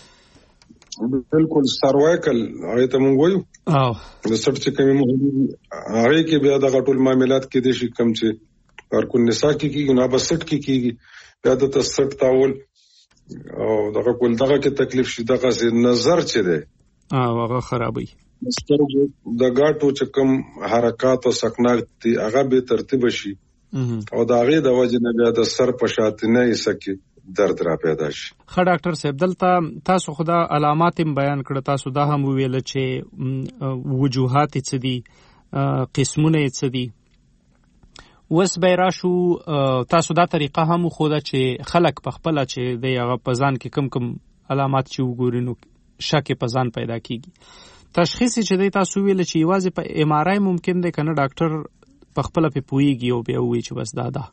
[SPEAKER 6] بالکل سروایکل هغه ته مونږ وایو
[SPEAKER 3] او
[SPEAKER 6] د سټ چې کومه هغه کې بیا د غټول معاملات کې دي چې کم چې پر کو نساء کې کېږي نو بس سټ کې کېږي بیا د سټ تاول او دغه کول دغه کې تکلیف شي دغه سي نظر چي دي
[SPEAKER 3] او هغه خرابوي
[SPEAKER 6] سترګو د غاټو چې کوم حرکات او سکنات دي هغه به ترتیب شي او دا غي د وجه نه بیا د سر په شاتنه یې سکی درد را پیدا شي.
[SPEAKER 3] خا ډاکټر صاحب دلته تاسو خدا علامات بیان کړ تاسو دا هم ویل چې وجوهات څه دي قسمونه څه دي وس بیراشو تاسو دا طریقه هم خو دا چې خلک په خپل چې د هغه پزان کې کم کم علامات چې وګوري نو شک پزان پیدا کیږي تشخیص چې د تاسو ویل چې یوازې په ام آر آی ممکن دی کنه ډاکټر په خپل په پويږي او بیا وی چې بس دا دا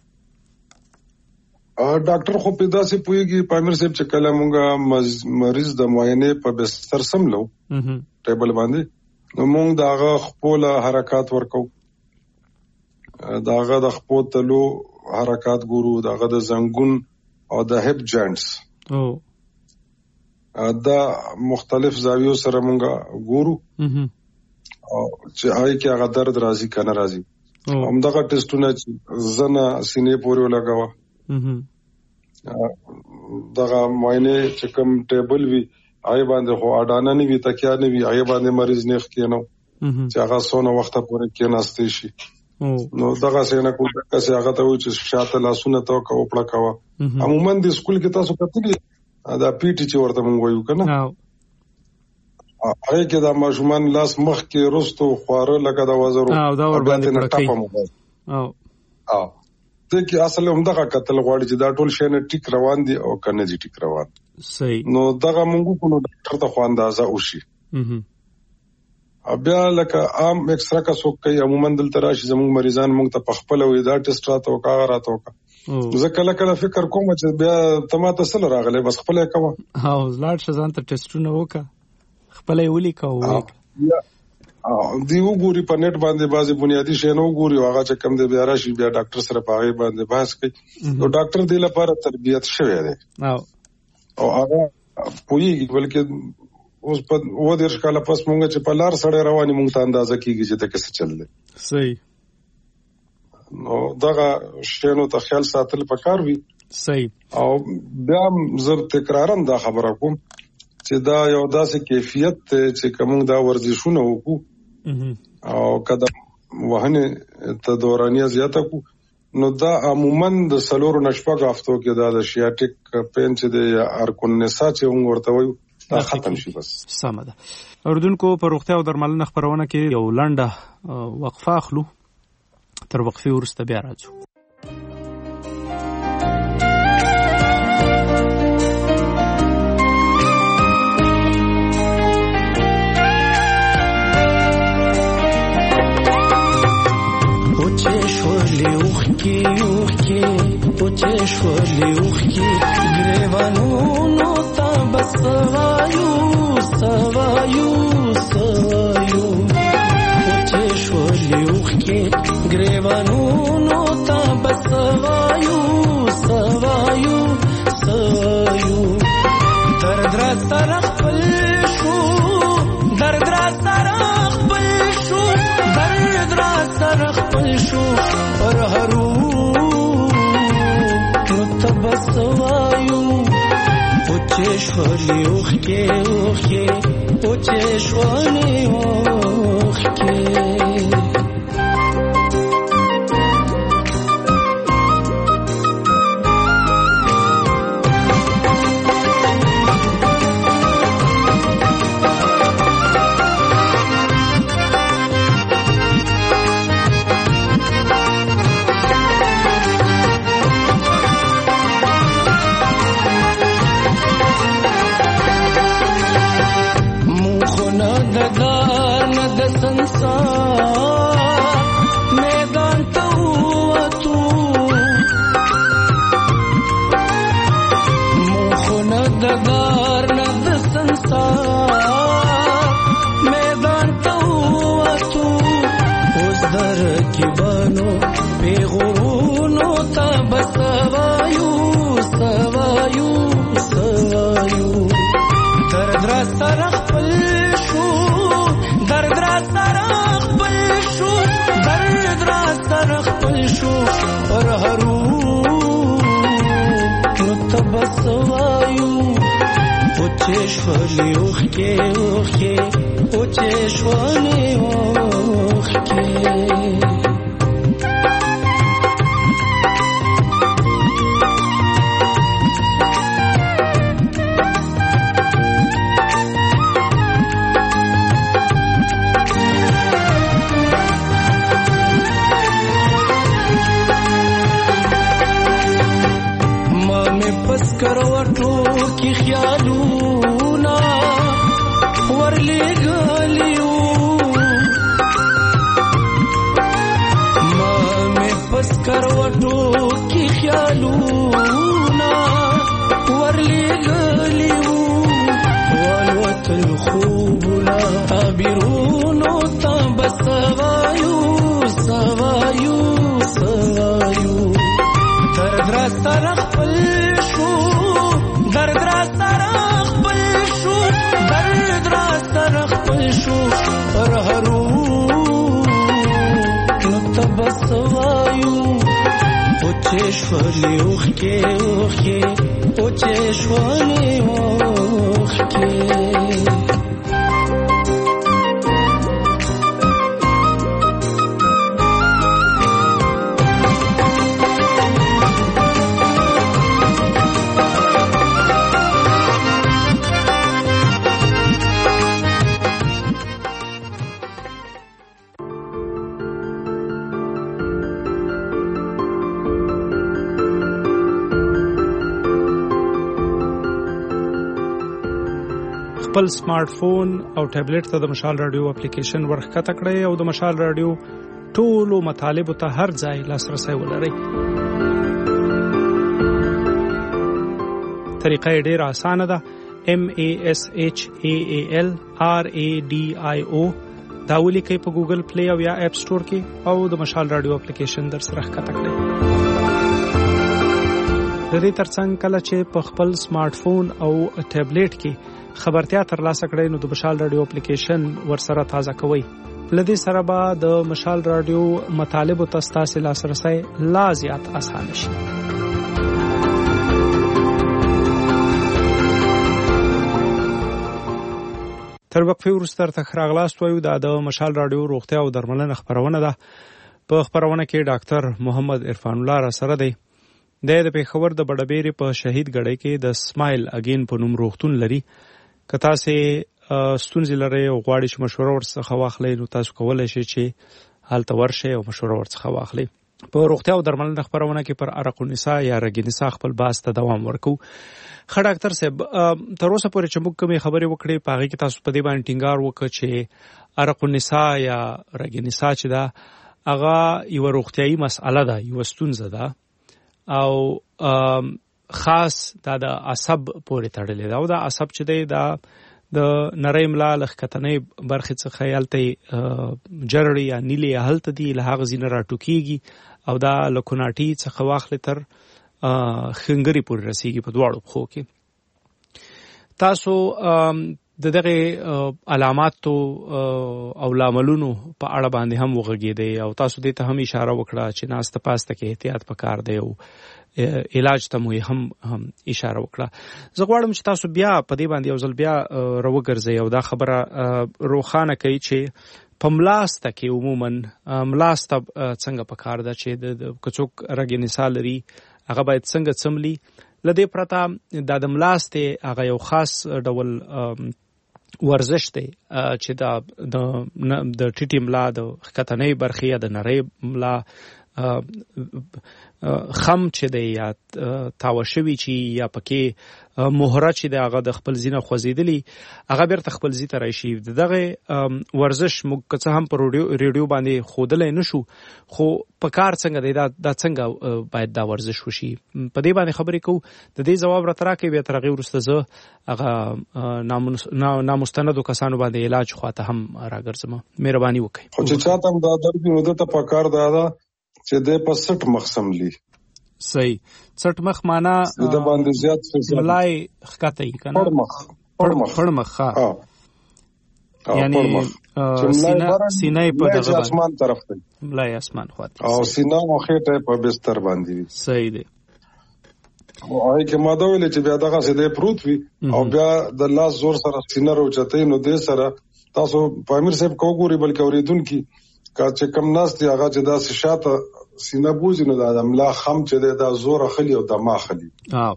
[SPEAKER 6] ا ډاکټر خو پیدا سي پويږي پامیر صاحب چې کله مونږه مریض د معاینه په بستر سملو ټیبل باندې نو مونږ داغه خپل حرکات ورکو داغه د خپل تلو حرکات ګورو داغه د زنګون او د هپ جوینټس او دا مختلف زاویو سره مونږه ګورو او چې آی کې هغه درد راځي کنه راځي هم دغه ټیسټونه چې زنه سینې پورې ولګاوه دغه معاینه چې کوم ټیبل وی آی باندې خو اډانه نه وی تکیا نه وی آی باندې مریض نه کېنو چې هغه سونه وخت پورې کېناستې شي نو دغه څنګه کوم څه هغه ته و چې شاته لاسونه تو کو پړه کاوه عموما د سکول کې تاسو کتلی دا پی ټی چې ورته مونږ وایو کنه هغه کې دا ماشومان لاس مخ کې رستو خواره لکه دا وزرو
[SPEAKER 3] او دا ور باندې پړکې او
[SPEAKER 6] او ته کې اصل هم دغه قتل غواړي چې دا ټول شی نه ټیک روان دي او کنه دي ټیک روان
[SPEAKER 3] صحیح
[SPEAKER 6] نو دغه مونږ کو نو ډاکټر ته خو اندازه وشي بیا لکه عام ایکسرا کا څوک کوي عموما دلته راشي زموږ مریضان مونږ ته پخپل وې دا ټیسټ راته او کاغه راته وکړه زه کله کله فکر کوم چې بیا تماته سره راغله بس خپل کوم
[SPEAKER 3] او لاړ شزان ته ټیسټونه وکړه خپل یې ولیکاو
[SPEAKER 6] دی وګوري په نت باندې بازي بنیادی شی نه وګوري هغه چې کم دی بیا راشي بیا ډاکټر سره پاغي باندې بحث کوي نو ډاکټر دی لپاره تربیت شوی دی او هغه پوېږي بلکې اوس په و دې ښکاله پس مونږ چې په لار سره رواني مونږ ته اندازه کیږي چې ته څه چل دی
[SPEAKER 3] صحیح
[SPEAKER 6] نو دغه شینو ته خیال ساتل پکار وي
[SPEAKER 3] صحیح
[SPEAKER 6] او بیا زر تکرارم دا خبره کوم چې دا یو داسې کیفیت ته چې کوم دا ورزشونه وکړو او کله وهنه ته دورانیه زیاته کو نو دا عموما د سلورو نشپږ هفتو کې دا د شیاټیک پین چې د ارکونیسا چې موږ ورته وایو دا ختم شي. بس
[SPEAKER 3] سمه ده. اوردونکو په روغتیا او درملنه خبرونه کې یو لنډه وقفه اخلو، تر وقفې وروسته بیا راځو.
[SPEAKER 7] شولی اوخکی اوخکی پوچه شولی اوخکی گریوانونو تا بسوایو سوایو سوایو پوچه شولی اوخکی گریوانونو تا بسوایو سوایو سوایو درد را سرخ پل شو درد را سرخ پل شو درد را سرخ پل شو پر هرو متبسوایو پوچه شولی اوخکی اوخکی پوچه شولی اوخکی. میدان ته ووتو مخونه د دار نه د سنسار میدان ته ووتو اوس در کیبانو پیغورونو ته بسوایو سوایو سوایو درد را سره خپل شو درد را سره درد را سرخ پل شو پر هرو متبسوایو پوچه شولی اوخکی اوخکی پوچه شولی اوخکی. کروټو کی خیالونا ورلی غلیو ما می پس کروټو کی خیالونا ورلی غلیو والوت الخوبنا تعبیرونو تبسوایو سوایو سوایو درد را سرخ پل درد را سرخ پل شو درد را سرخ پل شو پر هرو متبسوایو پوچه شولی اوخکی اوخکی پوچه شولی اوخکی.
[SPEAKER 3] خپل سمارټ فون او ټابلیټ ته د مشال رادیو اپلیکیشن ورخکته کړئ او د مشال رادیو ټولو مطالبو ته هر ځای لاسرسی ولرئ. طریقه یې ډېره اسانه ده. M A S H A A L R A D I O دا ولیکئ په ګوګل پلی او یا اپ سټور کې او د مشال رادیو اپلیکیشن در سره ښکته کړئ. د دې ترڅنګ کله چې په خپل سمارټ فون او ټابلیټ کې خبرتیا ترلاسه کړئ نو د مشال رادیو اپلیکیشن ورسره تازه کوئ. لدې سره به د مشال رادیو مطالبو ته ستاسې لاسرسی لا زیات اسانه شي. تر وقفې وروسته درته ښه راغلاست وایو. دا د مشال رادیو روغتیا او درملنه خپرونه ده. په خبرونه کې ډاکټر محمد عرفان الله را سره دی. د پیښور د بډبېرې په شهید ګړی کې د سمایل اگین په نوم روغتون لري. که تاسو ستونزې لرئ او غواړئ چې مشوره ورڅخه واخلئ نو تاسو کولی شئ چې هلته ورشئ او مشوره ورڅخه واخلئ. په روغتیا او درملنه خبرونه کې پر عرق النساء یا رګ النساء خپل بحث ته دوام ورکو. ښه ډاکټر صاحب، تر اوسه پورې چې موږ کومې خبرې وکړې په هغې کې تاسو په دې باندې ټینګار وکړ چې عرق النساء یا رګ النساء چې ده هغه یوه روغتیایي مسئله ده، یوه ستونزه ده او خاص دا د عصب پورې تړلې ده او دا عصب چې دی دا د نری ملا له ښکتنۍ برخې څخه هلته جرړې یا نیلې یا هلته دي له هغه ځینه راټوکېږي او دا له کوناټي څخه واخلې تر خنګرې پورې رسېږي په دواړو پښو کې. تاسو د دغه علاماتو او لاملونو په اړه باندې هم وغږېدئ او تاسو دې ته هم اشاره وکړه چې ناسته پاسته کې احتیاط پکار دی او علاج ته مو هم هم اشاره وکړه. زه غواړم چې تاسو بیا په دې باندې یو ځل بیا راوګرځئ او دا خبره روښانه کوي چې په ملاسته کې عموما ملاسته څنګه پکار ده چې که څوک رګ النساء لري هغه باید څنګه څملي. له دې پرته دا د ملاستې هغه یو خاص ډول ورزش دی چې دا د ټیټې ملا د ښکتنۍ برخې یا د نرۍ ملا خم چې دی یا تاوه شوي چې یا پکې مهره چې دی هغه د خپل ځینه خوځېدلي هغه بیرته خپل ځي ته راشي. د دغه ورزش موږ که څه هم په ریډیو باندې ښودلی نه شو خو په کار څنګه دی دا څنګه باید دا ورزش وشي په دې باندې خبرې کوو. د دې ځواب راته راکړئ بیا تر هغې وروسته زه هغه نامستندو کسانو باندې علاج خواته هم راګرځم. مهرباني وکړئ. خو
[SPEAKER 6] چې چاته هم دا درد وي نو ده ته په کار دا ده چې دی په سټ مخ سملي.
[SPEAKER 3] صحیح. سټ مخ معنا
[SPEAKER 6] د باندې زیات
[SPEAKER 3] ملای ښکته یي که نه؟
[SPEAKER 6] پړ مخ. پړ مخ.
[SPEAKER 3] پړ مخ ښه یعنی سینه یې په دغه
[SPEAKER 6] اسمان طرف دی،
[SPEAKER 3] ملای اسمان خواته
[SPEAKER 6] او سینه او خېټه په بستر باندې وي.
[SPEAKER 3] صحیح دی.
[SPEAKER 6] او هغې کې ما دا ویلې چې بیا دغسې دی پروت وي او بیا د لاس زور سره سینه راوچتوي نو دې سره تاسو په امیر صاحب که وګورئ بلکې اورېدونکي که چې کم ناست دي هغه چې داسې شاته سینه بوځي نو دا د ملا خم چې دی دا زور اخلي او دمه اخلي.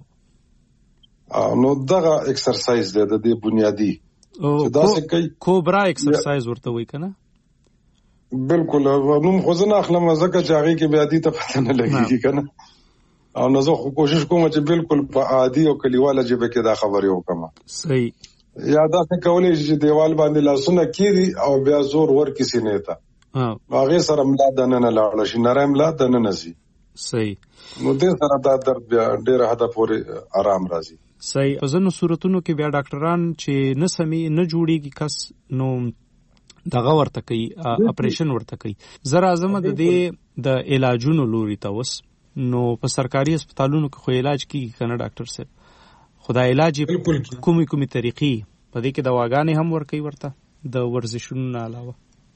[SPEAKER 6] نو دغه اکسرسایز دی د دې بنیادي چې داسې کوي.
[SPEAKER 3] کوبرا اکسرسایز ورته وایي که نه؟
[SPEAKER 6] بلکل. نوم خو زه نه اخلم ځکه چې هغې کې بیا دي ته پته نه لګېږي که نه. او نو زه خو کوشش کوم چې بلکل په عادي او کلیواله ژبه کې دا خبرې وکړم.
[SPEAKER 3] صحیح.
[SPEAKER 6] یا داسې کولی شي چې دیوال باندې لاسونه کېږدي او بیا زور ورکړي سینې ته هغې سره ملا دننه لاړه شي، نری ملا دننه ځي.
[SPEAKER 3] صحیح.
[SPEAKER 6] نو دې سره دا درد بیا ډېره حده پورې آرام راځي.
[SPEAKER 3] صحیح. په ځینو صورتونو کې بیا ډاکټران چې نه سمې نه جوړېږي کس نو دغه ورته کوي اپریشن ورته کوي. زه راځم د دې د علاجونو لوري ته اوس. نو په سرکاري هسپتالونو کې خو علاج کېږي که نه ډاکټر صاحب؟ خو دا علاج یې کومې کومې طریقې په دې کې دواګانې هم ورکوي ورته د ورزشونو نه علاوه؟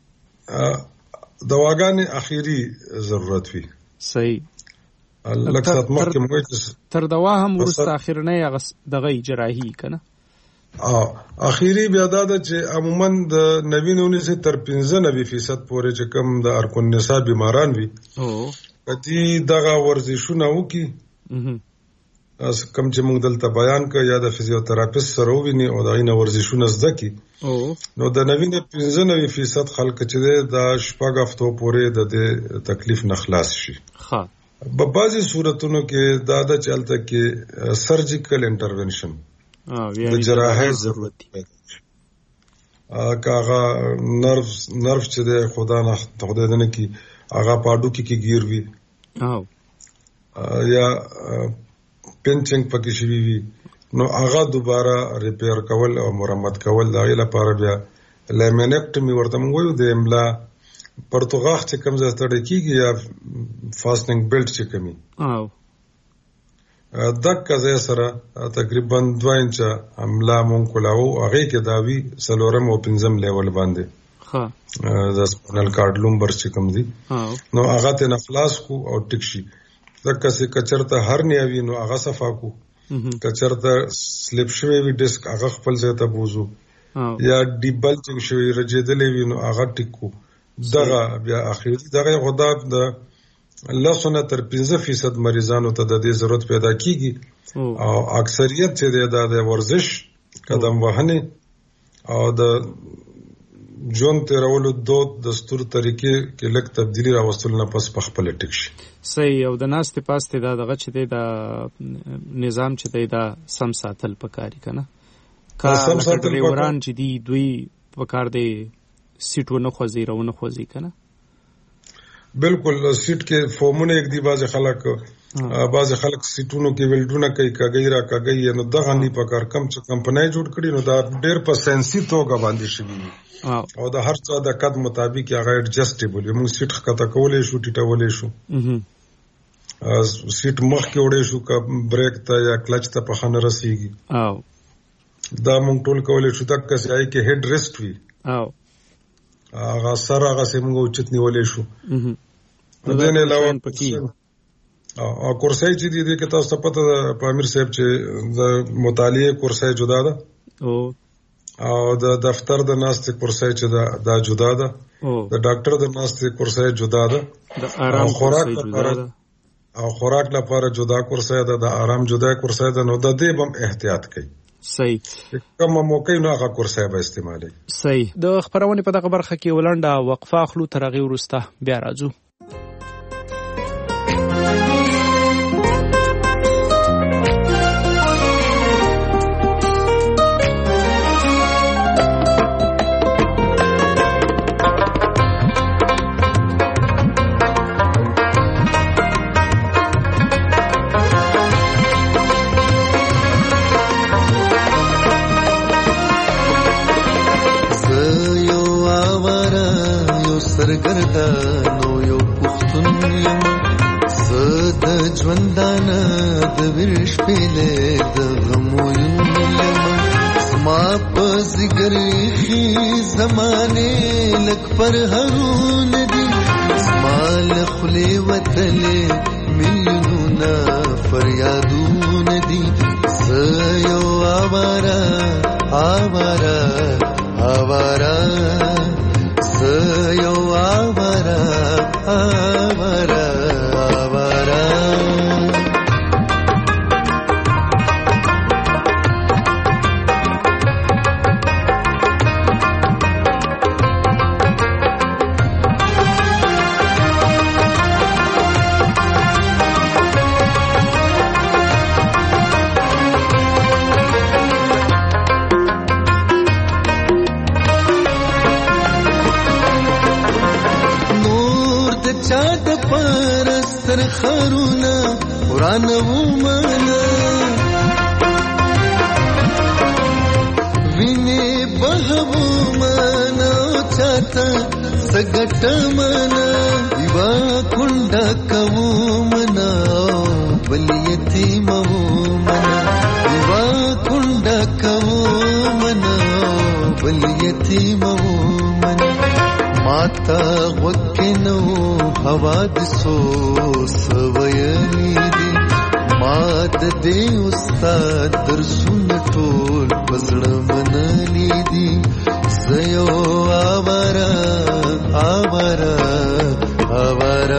[SPEAKER 6] دواګانې اخیری ضرورت وي.
[SPEAKER 3] صحیح.
[SPEAKER 6] لکه سات مخکې موږ
[SPEAKER 3] تر دوا هم وروسته اخرنۍ هغه دغه جراحي که نه؟
[SPEAKER 6] اخیری بیا دا ده چې عموما د نوي نونیسې تر پنځه نوي فیصد پورې چې کوم د عرق النساء بیماران وي که دي دغه ورزشونه وکړي کم چې موږ دلته بیان کړ یا د فزیوتراپیست سره وویني او د هغې نه ورزشونه زده کړي نو د نوي نه پنځه نوي فیصد خلک چې دی د شپږ هفتو پورې د دې تکلیف نه خلاص شي. په بعضې صورتونو کې دا ده چې هلته کې سرجیکل انټرونشن د جراحۍ ضرورت دی که هغه نرف چې دی خدا نه خدای دې نه کړي هغه په هډوکي کې ګیر وي یا پینچنګ پکې شوي وي نو هغه دوباره ریپیر کول او مرمت کول د هغې لپاره بیا لیمینیکټمي ورته موږ وایو د املا پرتوغاښ چې کوم ځای تړی کېږي یا فاسټنګ بیلټ چې کومي دقه ځای سره تقریبا دوه انچه املا مونږ کولاوو هغې کې دا وي څلورم او پنځم لیول باندې د سپینل کارډ لومبر چې کوم دي نو هغه ترې نه خلاص کړو او ټیک شي. دقه چې که چېرته هرنیا وي نو هغه صفا کړو، که چېرته سلیپ شوی وي ډسک هغه خپل ځای ته بوځو یا ډي بلجنګ شوی رجېدلی وي نو هغه ټیک کړو دغه بیا اخیری دغه خدا د لسونه تر پنځه فیصد مریضانو ته د دې ضرورت پیدا کیږي او اکثریت چې د ورزش قدم وهنه او د جون تیرولو دود دستور طریقې کې لک تبدیلی راوستل نه پس په خپل ټیک شي.
[SPEAKER 3] صحیح. او د ناس ته پاسته دا دغه چې د نظام چې دی دا سم ساتل پکاري کنه کا سم ساتل وران چې دی دوی پکار دی سیټونه خوځي راونه خوځي کنه.
[SPEAKER 6] بالکل سیټ کې فورمونه یک دی باز خلک باز خلک سیټونو کې ویلډونه کوي کاګی را کاګی نو دغه نه پکار کم چې کمپنۍ جوړ کړي نو دا ډېر په سنسي توګه باندې شي او د هر څه د قد مطابق هغه ایڈجسټیبل موږ سیټ خطا کولې شو ټیټولې شو سیټ مخ کې وړې شو کا بریک ته یا کلچ ته په خانه رسیږي او دا موږ ټول کولې شو تک چې آی کې هډ ریسټ وي او هغه سره هغه سیمه اوچت نیولې شو د دې نه علاوه او کورسای چې دي د کتاب څخه پته په امیر صاحب چې د مطالعه کورسای جدا ده او او د دفتر د ناستې کورسای چې دا دا جدا ده د ډاکټر د ناستې کورسای جدا ده
[SPEAKER 3] د آرام
[SPEAKER 6] خوراک لپاره او خوراک لپاره جدا کورسای ده د آرام جدا کورسای ده نو د دې بم احتیاط کوي.
[SPEAKER 3] صحیح.
[SPEAKER 6] کوم موقع نه هغه کورسای به استعمالي.
[SPEAKER 3] صحیح. د خبرونه په دغه برخه کې ولنډه وقفه اخلو تر هغه وروسته بیا راځو.
[SPEAKER 7] سرګردانو یو پښتون یم زه د ژوندانه د ویرش پیلې د غمو یم زما په ځګر خي زمانه لک پر هرون دي زما له خولې وتلې میلیونونه فریادونه دي زه یو آواره آواره آواره زه یو آواره آواره آواره خرونا قرآن ومانا ویني بهو مانا چاته سګټ مانا دیوا کونډه کوو منا بل یتیم وو منا دیوا کونډه کوو منا بل یتیم وو منا ماتا وکنو حوادثو سویلی دی مات دی استاد درسون ټول پزړه منلی دی زيو آوارا آوارا آوارا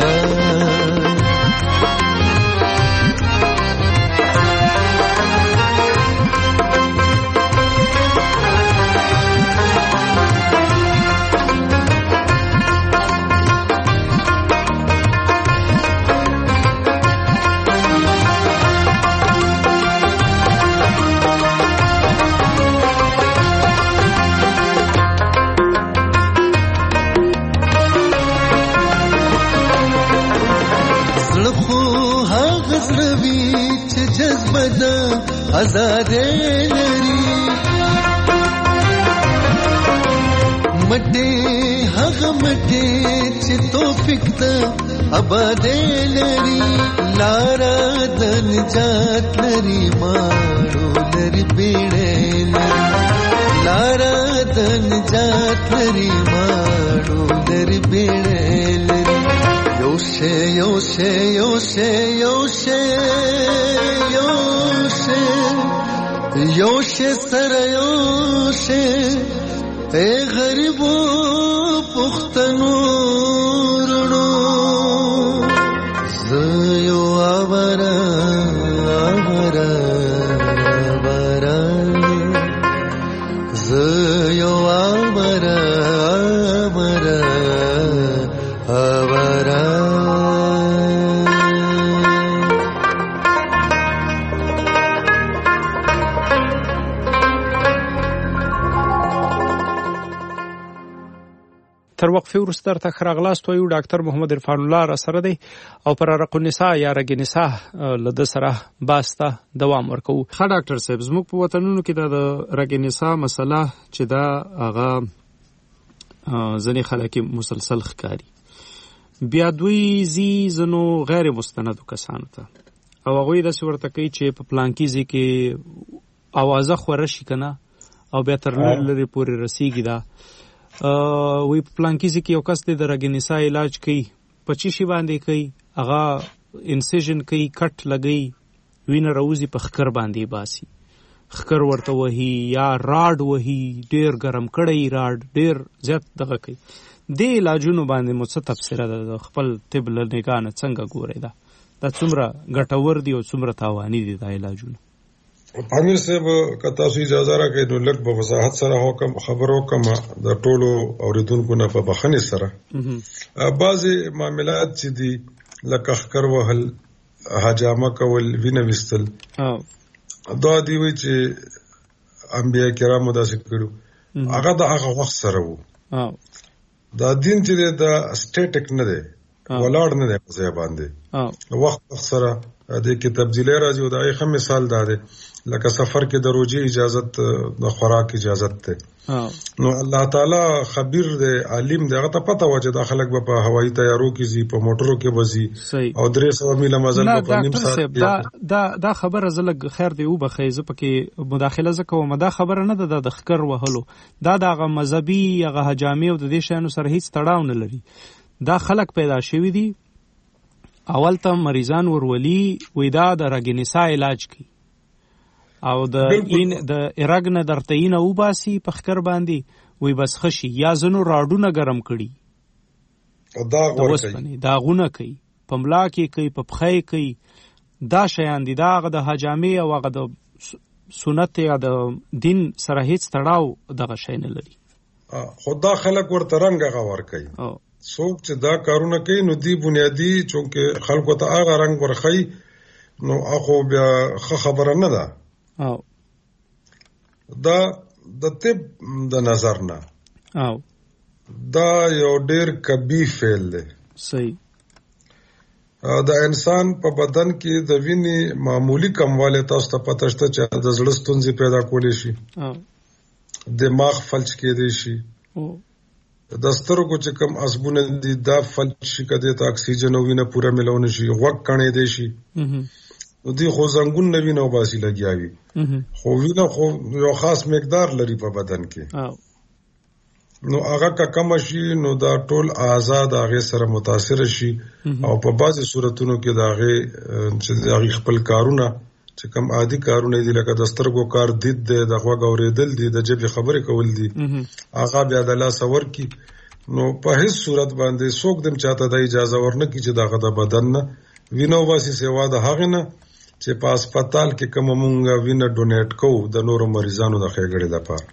[SPEAKER 7] آزاد لري مټه هغه مټه چې توفیق ته آباد لري لارا د نجات لري ماړو لري بیړې لارا د نجات لري ماړو لري بیړې لري یو شی یو شی یو شی یو شی یوشه سر یوشه اے غریبو پختنو رڼو زيو آورا آورا آورا زيو آورا آورا آورا
[SPEAKER 3] تر وقفه وروسته تر خراغلاست وایو ډاکټر محمد عرفان الله را سره دی او پر رق النساء یا رګ نساء لد سره باسته دوام ورکو. ښه ډاکټر صاحب زموږ په وطنونو کې د رګ نساء مسله چې دا هغه ځنې خلک مسلسل ښکاري، بیا دوی زی زنو غیر مستندو کسانو ته او هغوی داسې ورته کوي چې په پلانکي ځای کې اوازه خوره شي که نه او بیا تر لرې پورې رسیږي. دا وی په پلانکیزي کې یو کس دی د رګ نساء علاج کوي، په چی شي باندې کوي، هغه انسیژن کوي، کټ لګوي، وینه راوځي، په خکر باندې باسي، خکر ورته وهي یا راډ وهي، ډیر ګرم کړی راډ ډیر زیات دغه کوي. دې علاجونو باندې مو څه تبصره ده د خپل طب له نګاه نه څنګه ګورئ؟ دا دا څومره ګټور دي او څومره تاواني دي دا علاجونه؟
[SPEAKER 6] امیر صاحب که تاسو اجازه راکړئ نو لږ په وضاحت سره حکم خبر وکم د ټولو اوریدونکو نه په بخښنې سره. بعضې معاملات چې دي لکه ښکر وهل، حجامه کول، وینه ویستل، دا دی وی چې انبیا کرامو داسې کړو، هغه د هغه وخت سره وو. دا دین چې دی دا سټیټک نه دی، ولاړ نه دی په ځای باندې، وخت وخت سره د کې تبدیلی راځي. او د هغې ښه مثال دا دی لکه سفر کې د روجې اجازت، د خوراک اجازت دی. نو الله تعالی خبیر دی، عالم دی، هغه ته پته وه چې دا خلک به په هوایي تیارو کې ځي، په موټرو کې به ځي او درې سوه میله مزل به په نیم ساعت
[SPEAKER 3] کې. دا خبره زه لږ خیر دی وبښئ، زه پکې مداخله زه کوم. دا خبره نه ده د ښکر وهلو، دا د هغه مذهبي هغه حجامې او د دې شیانو سره هیڅ تړاو نه لري. دا خلک پیدا شوي دي، اول ته مریضان ورولي، وی دا د رګ نساء علاج کوي او د این د رګ نه درته اینه وباسي په ښکر باندې، وی بس ښه شي. یا ځنو راډونه ګرم کړي، د اوسپنې داغونه کوي، په ملا کې کوي، په پښه یې کوي، دا شیان دي. دا هغه د حجامې او هغه د سنت یا د دین سره هیڅ تړاو دغه شی نه لري.
[SPEAKER 6] خو دا خلک ورته رنګ هغه ورکوي. څوک چې دا کارونه کوي نو دی بنیادي چونکې خلکو ته هغه رنګ ورخی، نو هغه بیا ښه خبره نه ده. دا د طب د نظر نه دا یو ډیر کبی فعل دی.
[SPEAKER 3] صحیح.
[SPEAKER 6] د انسان په بدن کې د وینې معمولی کموالی تاسو ته پته شته چې د زړه ستونزې پیدا کولی شي، دماغ فلج کېدی شي، د سترګو چې کم عصبونه دي دا فلج شي، که دې ته اکسیجن او وینه پوره میلاو نه شي، غوږ کڼېدی شي. نو دوی خو زنګون نه وینه وباسي لګیا وي، خو وینه خو یو خاص مقدار لري په بدن کې. نو هغه که کمه شي نو دا ټول اعضا د هغې سره متاثره شي او په بعضې صورتونو کې د هغې چې د هغې خپل کارونه چې کم عادي کارونه دي لکه د سترګو کار دید دی، د غوږ اورېدل دي، د ژبې خبرې کول دي، هغه بیا د لاسه ورکي. نو په هیڅ صورت باندې څوک دم چاته د اجازه ورنه کړي چې د هغه د بدن نه وینه وباسي، سوا د هغې نه چې په هسپتال کې کومه مونږ وینه ډونیټ کوو د نورو مریضانو د ښېګړې لپاره.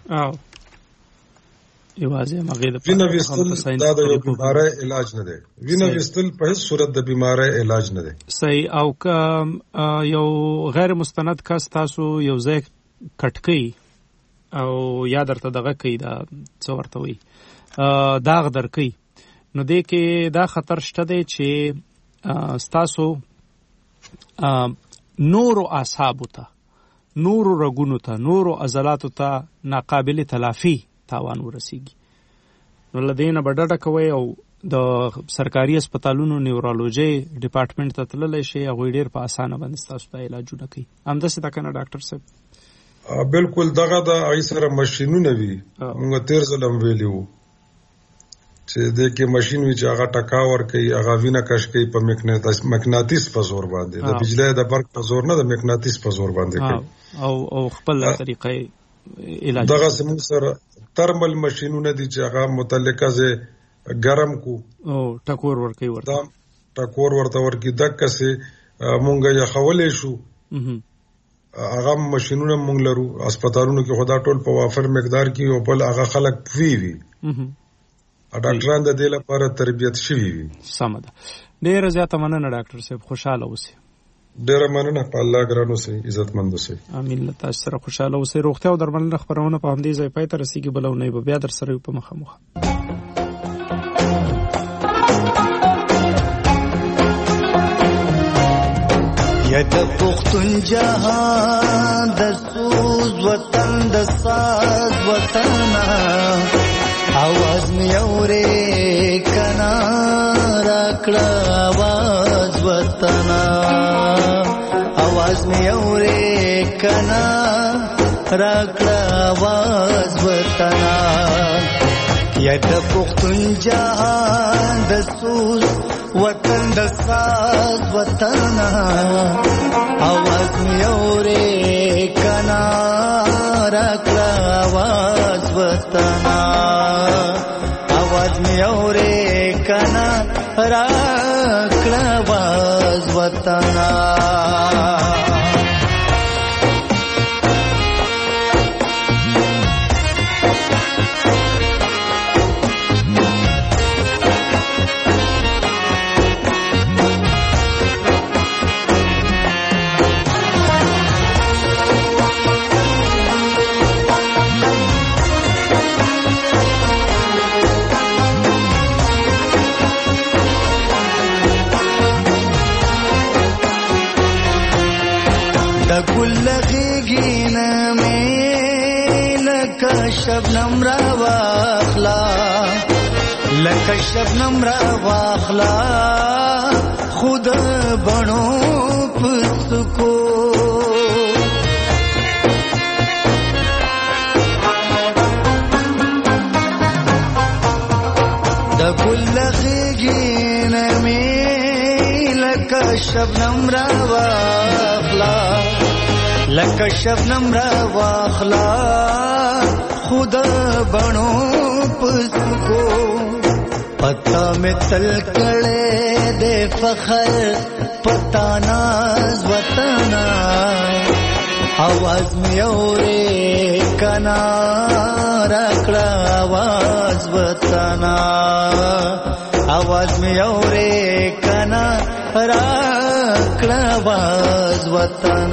[SPEAKER 6] وینه ویستل دا د یو بیماری علاج نه دی. وینه ویستل په هیڅ صورت د بیماری علاج نه دی.
[SPEAKER 3] صحیح. او که یو غیر مستند کس تاسو یو ځای کټ کوي او یا درته دغه کوي، دا څه ورته وایي، داغ در کوي، نو دې کې دا خطر شته دی چې ستاسو نورو اعصابو ته، نورو رګونو ته، نورو عضلاتو ته ناقابل تلافي تاوان ورسیږي. نو له دې نه به ډډه کوئ او د سرکاري هسپتالونو نیورولوژي ډپارټمنټ ته تللی شئ، هغوی ډېر په اسانه باندې ستاسو ته علاجونه کوي. همداسې ده که نه ډاکټر صاحب؟
[SPEAKER 6] بلکل دغه د هغې سره مشینونه وي. موږ تېر ځل هم ویلي وو چې دې کې مشین وي چې هغه ټکا ورکوي، هغه وینه کش کوي په مقناطیس په زور باندې، د بجلۍ د برق په زور نه، د مقناطیس په زور باندې کوي
[SPEAKER 3] او او خپل طریقې علاج.
[SPEAKER 6] دغه زموږ سره ترمل ماشینونه دي چې هغه متعلقه ځای ګرم کو
[SPEAKER 3] او ټکور ورکوي ورته
[SPEAKER 6] ټکور ورته ورکي دغه څه مونږ یې خولې شو هغه ماشینونه مونږ لرو هسپتالونو کې خدا ټول په وافر مقدار کې او بل هغه خلک پوي وي ا ډاکټران د دې لپاره تربیت شوي وي.
[SPEAKER 3] سم ده. ډیره زیاته مننه ډاکټر صاحب، خوشاله اوسئ.
[SPEAKER 6] ډیره مننه، په الله ګران اوسئ، عزتمند اوسئ.
[SPEAKER 3] امین. له تاسو سره خوشاله اوسئ. روغتیا او درملنه خبرونه په همدې ځای پای ته رسیږي، بلونه به بیا در سره په مخه مخه.
[SPEAKER 7] یا د پختون جهان د سوز وطن د ساز وطن आवाज می اورې کنا راکړه आवाज وطن आवाज می اورې کنا راکړه आवाज وطن یا د پختون جهان د سوز وطن د ساز وطن आवाज می اورې کنا راکړه आवाज وطن आवाज می اورې کنا راکړه आवाज وطن. شبنم را واخلا لکه شبنم را واخلا خود بڼو پسکو د ګل غېږې مې لکه شبنم را واخلا لکه شبنم را واخلا خود بڼو پسکو پتا میں تل کڑے دے فخر پتا ناز وطن आवाज میں اورے کنا راکڑا आवाज وطن आवाज میں اورے کنا راکڑا आवाज وطن.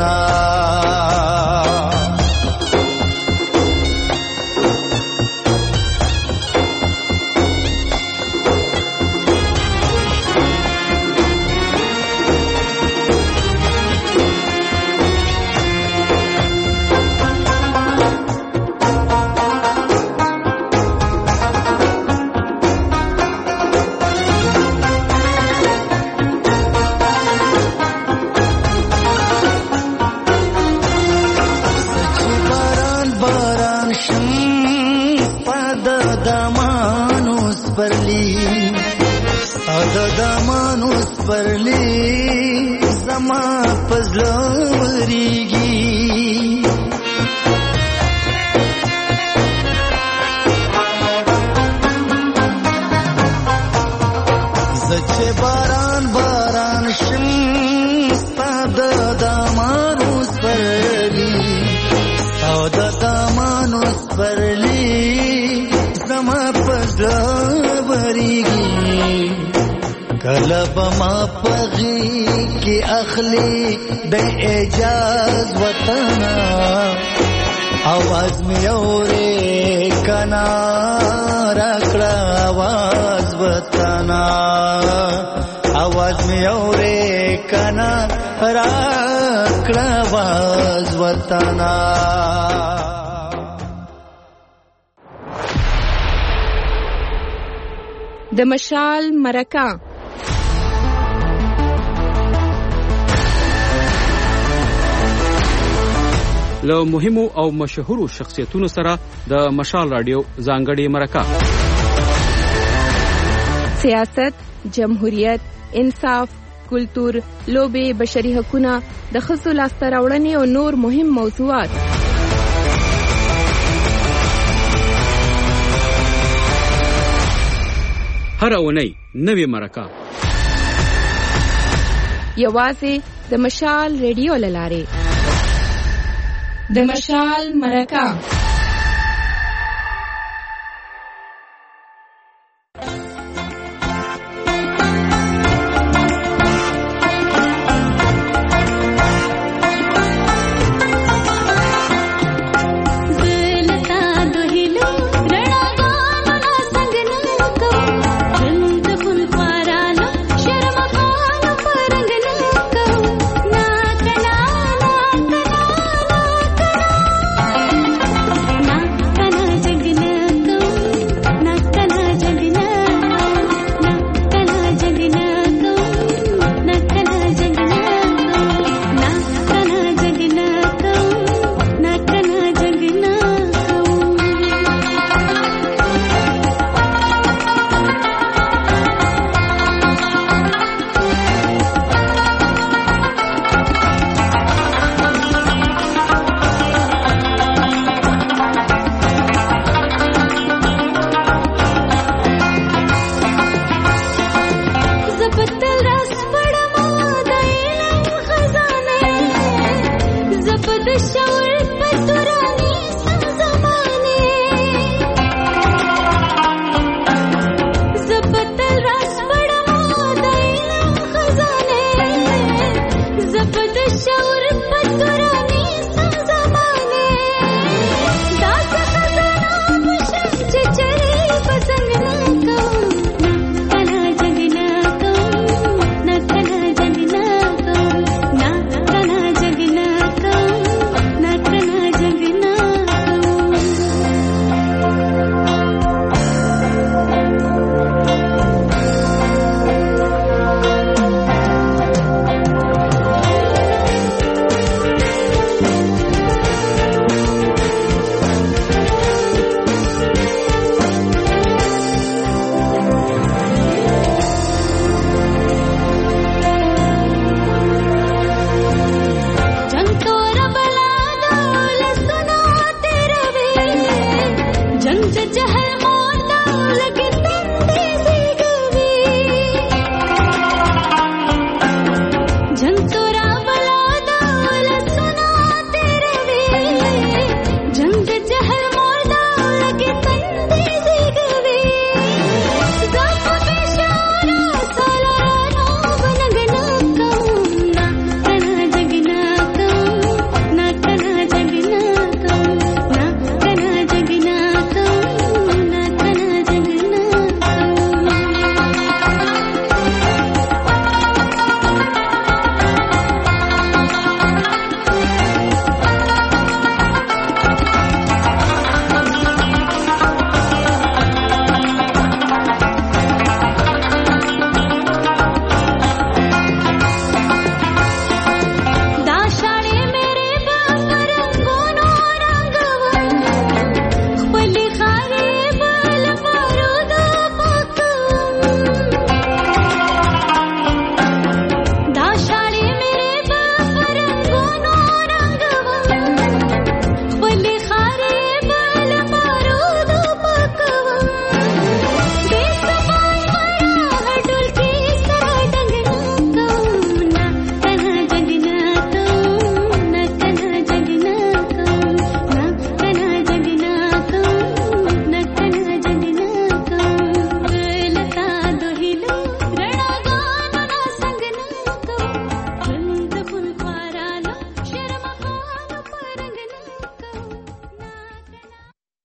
[SPEAKER 7] بما پغی کی اخلی بے اعجاز وطن आवाज میں اورے کنا راکڑا आवाज وطن आवाज میں اورے کنا راکڑا आवाज وطن.
[SPEAKER 8] د مشال مرکه
[SPEAKER 1] له مهمو او مشهورو شخصیتونو سره د مشال رادیو ځانګړې مرکه.
[SPEAKER 8] سیاست، جمهوریت، انصاف، کلتور، لوبې، بشري حقوقونه، د ښځو لاسته راوړنې او نور مهم موضوعات.
[SPEAKER 1] هر اونۍ نوې مرکه
[SPEAKER 8] یوازې د مشال ریډیو للارې د مشال مرکه जंग जहर